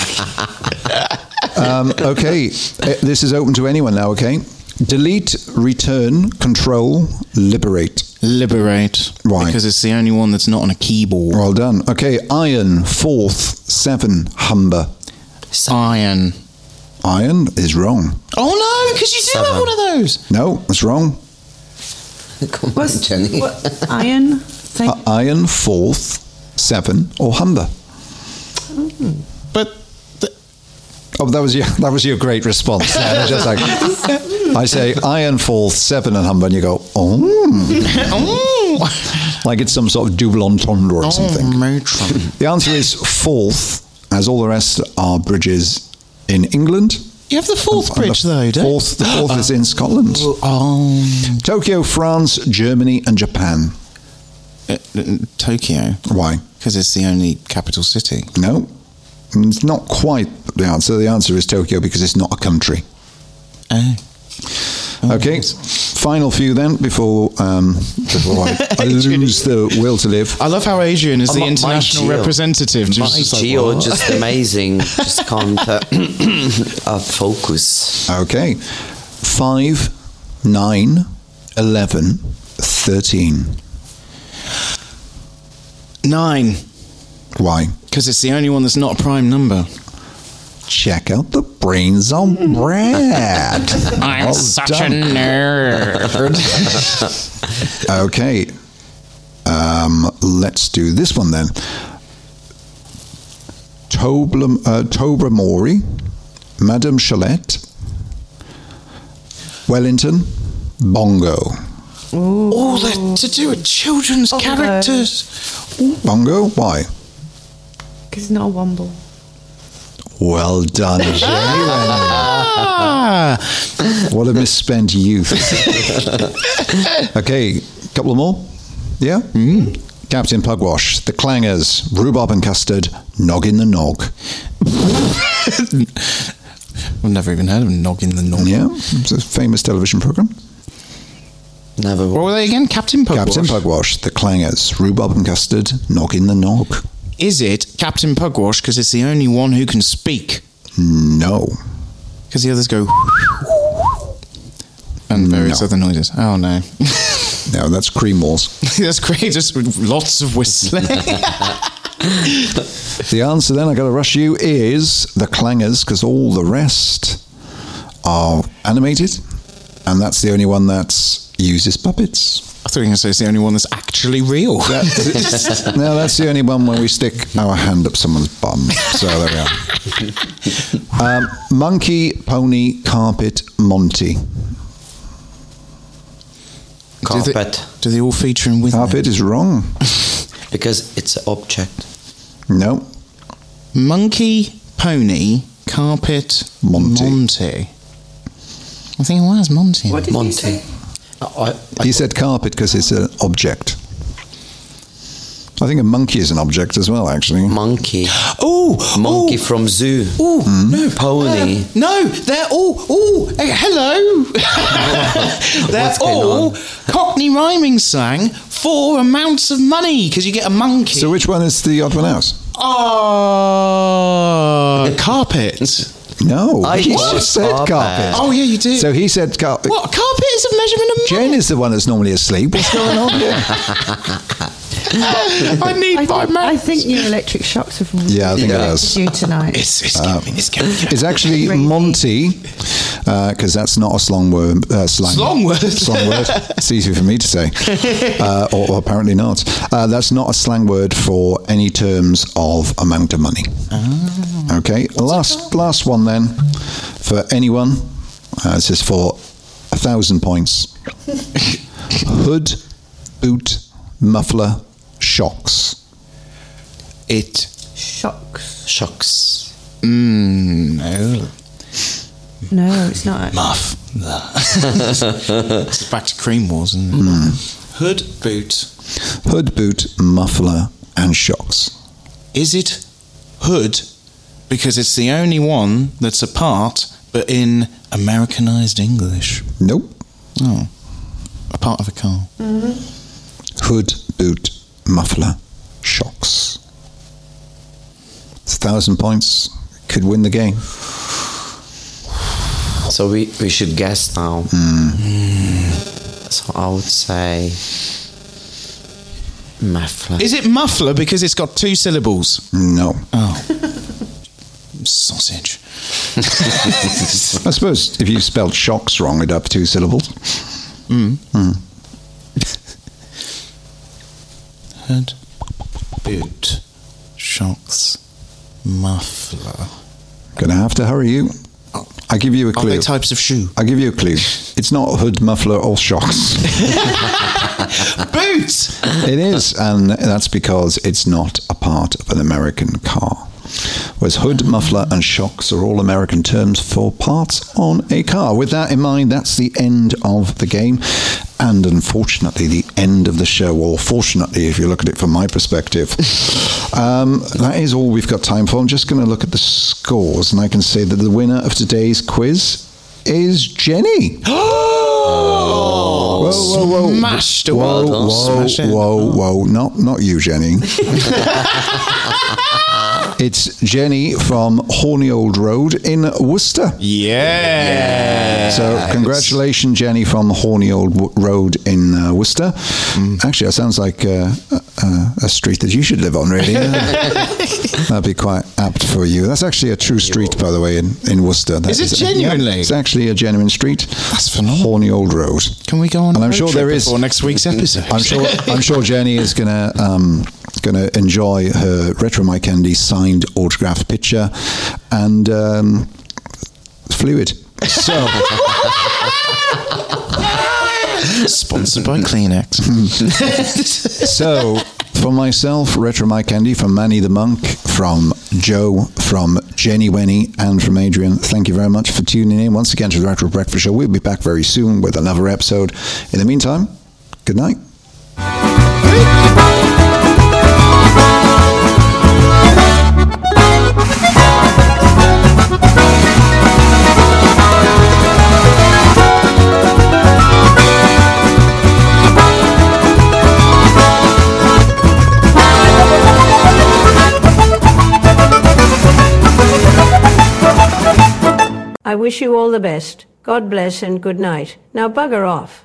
Speaker 11: um, okay, uh, this is open to anyone now. Okay, delete, return, control, liberate.
Speaker 12: Liberate.
Speaker 11: Why?
Speaker 12: Because it's the only one that's not on a keyboard.
Speaker 11: Well done. Okay, iron, fourth, seven, humber.
Speaker 12: Iron.
Speaker 11: Iron is wrong.
Speaker 12: Oh no, because you do
Speaker 13: Seven.
Speaker 12: have one of those.
Speaker 11: No, that's wrong.
Speaker 13: Come
Speaker 17: What's,
Speaker 13: on, Jenny.
Speaker 17: What, iron thing?
Speaker 11: Uh, iron, fourth, seven, or Humber.
Speaker 17: Mm.
Speaker 12: But
Speaker 11: oh, that was your that was your great response. Yeah, just like I say, iron, fourth, seven, and Humber, and you go, oh, like it's some sort of double entendre or something. The answer is fourth, as all the rest are bridges in England.
Speaker 12: You have the fourth
Speaker 11: And- and
Speaker 12: bridge,
Speaker 11: the
Speaker 12: though, don't you?
Speaker 11: Fourth, the fourth is in Scotland.
Speaker 12: Oh.
Speaker 11: Tokyo, France, Germany, and Japan.
Speaker 12: Uh, uh, Tokyo.
Speaker 11: Why?
Speaker 12: Because it's the only capital city.
Speaker 11: No, it's not quite the answer. The answer is Tokyo because it's not a country.
Speaker 12: Oh.
Speaker 11: Okay, final few then before um, before I, I lose the will to live.
Speaker 12: I love how Adrian is
Speaker 13: Oh,
Speaker 12: the
Speaker 13: my- my
Speaker 12: international
Speaker 13: geo.
Speaker 12: representative.
Speaker 13: My
Speaker 12: Just, just like,
Speaker 13: geo,
Speaker 12: what?
Speaker 13: just amazing. Just can't uh, uh, focus.
Speaker 11: Okay, five, nine, eleven, thirteen.
Speaker 12: Nine.
Speaker 11: Why?
Speaker 12: Because it's the only one that's not a prime number.
Speaker 11: Check out the brains on Brad.
Speaker 12: I'm
Speaker 11: Well
Speaker 12: such
Speaker 11: done.
Speaker 12: a nerd.
Speaker 11: Okay, um, let's do this one then. Tobler, uh, Tobermory, Madame Chalette, Wellington, Bongo.
Speaker 12: All that to do with children's
Speaker 17: Bongo.
Speaker 12: characters.
Speaker 11: Bongo? Why?
Speaker 17: Because it's not a womble.
Speaker 11: Well done, Jenny.
Speaker 12: Ah.
Speaker 11: What a misspent youth. Okay, couple of more. Yeah? Mm. Captain Pugwash, The Clangers, Rhubarb and Custard, Noggin the Nog.
Speaker 12: I've never even heard of Noggin the Nog.
Speaker 11: Yeah, it's a famous television program.
Speaker 13: Never.
Speaker 12: What were they again? Captain Pugwash?
Speaker 11: Captain Pugwash, The Clangers, Rhubarb and Custard, Noggin the Nog.
Speaker 12: Is it Captain Pugwash because it's the only one who can speak?
Speaker 11: No.
Speaker 12: Because the others go and various
Speaker 11: No.
Speaker 12: other noises. Oh no.
Speaker 11: No, that's Creamwalls.
Speaker 12: That's great. Just with lots of whistling.
Speaker 11: The answer then, I got to rush you, is The Clangers, because all the rest are animated, and that's the only one that uses puppets.
Speaker 12: I thought you were going to say it's the only one that's actually real.
Speaker 11: That's, no, that's the only one when we stick our hand up someone's bum. So there we are. Um, monkey, pony, carpet, Monty.
Speaker 13: Carpet.
Speaker 12: Do they, do they all feature in with
Speaker 11: Carpet is wrong.
Speaker 13: Because it's an object.
Speaker 11: No.
Speaker 12: Monkey, pony, carpet,
Speaker 11: Monty.
Speaker 12: Monty. I think, where's Monty?
Speaker 17: What did
Speaker 13: Monty.
Speaker 17: you say?
Speaker 13: I, I,
Speaker 11: He said carpet because it's an object. I think a monkey is an object as well, actually.
Speaker 13: monkey.
Speaker 12: Oh,
Speaker 13: Monkey
Speaker 12: oh,
Speaker 13: from zoo.
Speaker 12: oh, no,
Speaker 13: Pony.
Speaker 12: uh, no, they're all. Oh, hey, hello. They're
Speaker 13: What's going
Speaker 12: all
Speaker 13: on?
Speaker 12: Cockney rhyming slang for amounts of money because you get a monkey.
Speaker 11: So which one is the odd one out?
Speaker 12: Oh, carpet.
Speaker 11: No,
Speaker 13: I
Speaker 11: he
Speaker 13: said
Speaker 11: just said
Speaker 13: carpet.
Speaker 11: carpet.
Speaker 12: Oh, yeah, you did.
Speaker 11: So he said carpet.
Speaker 12: What? Carpet is a measurement of money.
Speaker 11: Jen is the one that's normally asleep. What's going on here?
Speaker 12: I need
Speaker 17: I,
Speaker 12: my
Speaker 17: think,
Speaker 12: maths.
Speaker 17: I think your electric shocks have
Speaker 11: Yeah, I think it
Speaker 17: really
Speaker 11: has.
Speaker 17: you tonight.
Speaker 12: It's, it's,
Speaker 11: Um,
Speaker 12: getting me, it's getting me.
Speaker 11: It's actually
Speaker 17: Really?
Speaker 11: Monty, because that's not a slong word. Uh, slang.
Speaker 12: Slong word?
Speaker 11: Slong word. It's easy for me to say, uh, or, or apparently not. Uh, that's not a slang word for any terms of amount of money.
Speaker 12: Ah.
Speaker 11: Okay, last last one then for anyone. Uh, this is for a thousand points. Hood, boot, muffler, shocks.
Speaker 12: It.
Speaker 17: Shocks.
Speaker 13: Shocks.
Speaker 12: Mm, no.
Speaker 17: No, it's not.
Speaker 12: Muff. It's back to cream walls, isn't it?
Speaker 11: Mm.
Speaker 12: Hood, boot.
Speaker 11: Hood, boot, muffler, and shocks.
Speaker 12: Is it hood because it's the only one that's a part, but in Americanized English?
Speaker 11: Nope.
Speaker 12: Oh, a part of a car.
Speaker 17: Mm-hmm.
Speaker 11: Hood, boot, muffler, shocks. It's a thousand points. Could win the game.
Speaker 13: So we, we should guess now.
Speaker 11: Mm.
Speaker 13: So I would say muffler.
Speaker 12: Is it muffler because it's got two syllables?
Speaker 11: No.
Speaker 12: Oh, sausage.
Speaker 11: I suppose if you spelled shocks wrong, it'd have two syllables.
Speaker 12: Mm.
Speaker 11: Mm.
Speaker 12: Hood, boot, shocks, muffler.
Speaker 11: Gonna have to hurry you. I give you a clue.
Speaker 12: Are they types of shoe?
Speaker 11: I give you a clue. It's not hood, muffler, or shocks.
Speaker 12: Boots!
Speaker 11: It is, and that's because it's not a part of an American car. Whereas hood, muffler, and shocks are all American terms for parts on a car. With that in mind, that's the end of the game. And unfortunately, the end of the show, or fortunately, if you look at it from my perspective. Um, that is all we've got time for. I'm just going to look at the scores, and I can say that the winner of today's quiz is Jenny.
Speaker 12: Oh,
Speaker 11: whoa, whoa, whoa.
Speaker 12: Smashed it.
Speaker 11: Whoa,
Speaker 12: Well
Speaker 11: whoa,
Speaker 12: Smash it.
Speaker 11: whoa, whoa. Not, not you, Jenny. It's Jenny from Horny Old Road in Worcester.
Speaker 12: Yeah.
Speaker 11: So congratulations, Jenny from Horny Old w- Road in uh, Worcester. Mm. Actually, that sounds like uh, uh, a street that you should live on, really. That'd be quite apt for you. That's actually a true street, by the way, in, in Worcester. That
Speaker 12: is it genuinely?
Speaker 11: Yeah, it's actually a genuine street.
Speaker 12: That's phenomenal.
Speaker 11: Horny Old Road.
Speaker 12: Can we go on
Speaker 11: and
Speaker 12: a
Speaker 11: I'm
Speaker 12: road
Speaker 11: sure
Speaker 12: trip
Speaker 11: there is
Speaker 12: before next week's episode?
Speaker 11: I'm sure I'm sure Jenny is gonna um, gonna enjoy her Retro Mike Kennedy signed autographed picture and um, fluid. So
Speaker 12: sponsored by Kleenex.
Speaker 11: So for myself, Retro Mike Kennedy, from Manny the Monk, from Joe, from Jenny Wenny, and from Adrian, thank you very much for tuning in once again to the Retro Breakfast Show. We'll be back very soon with another episode. In the meantime, good night.
Speaker 10: I wish you all the best. God bless and good night. Now bugger off.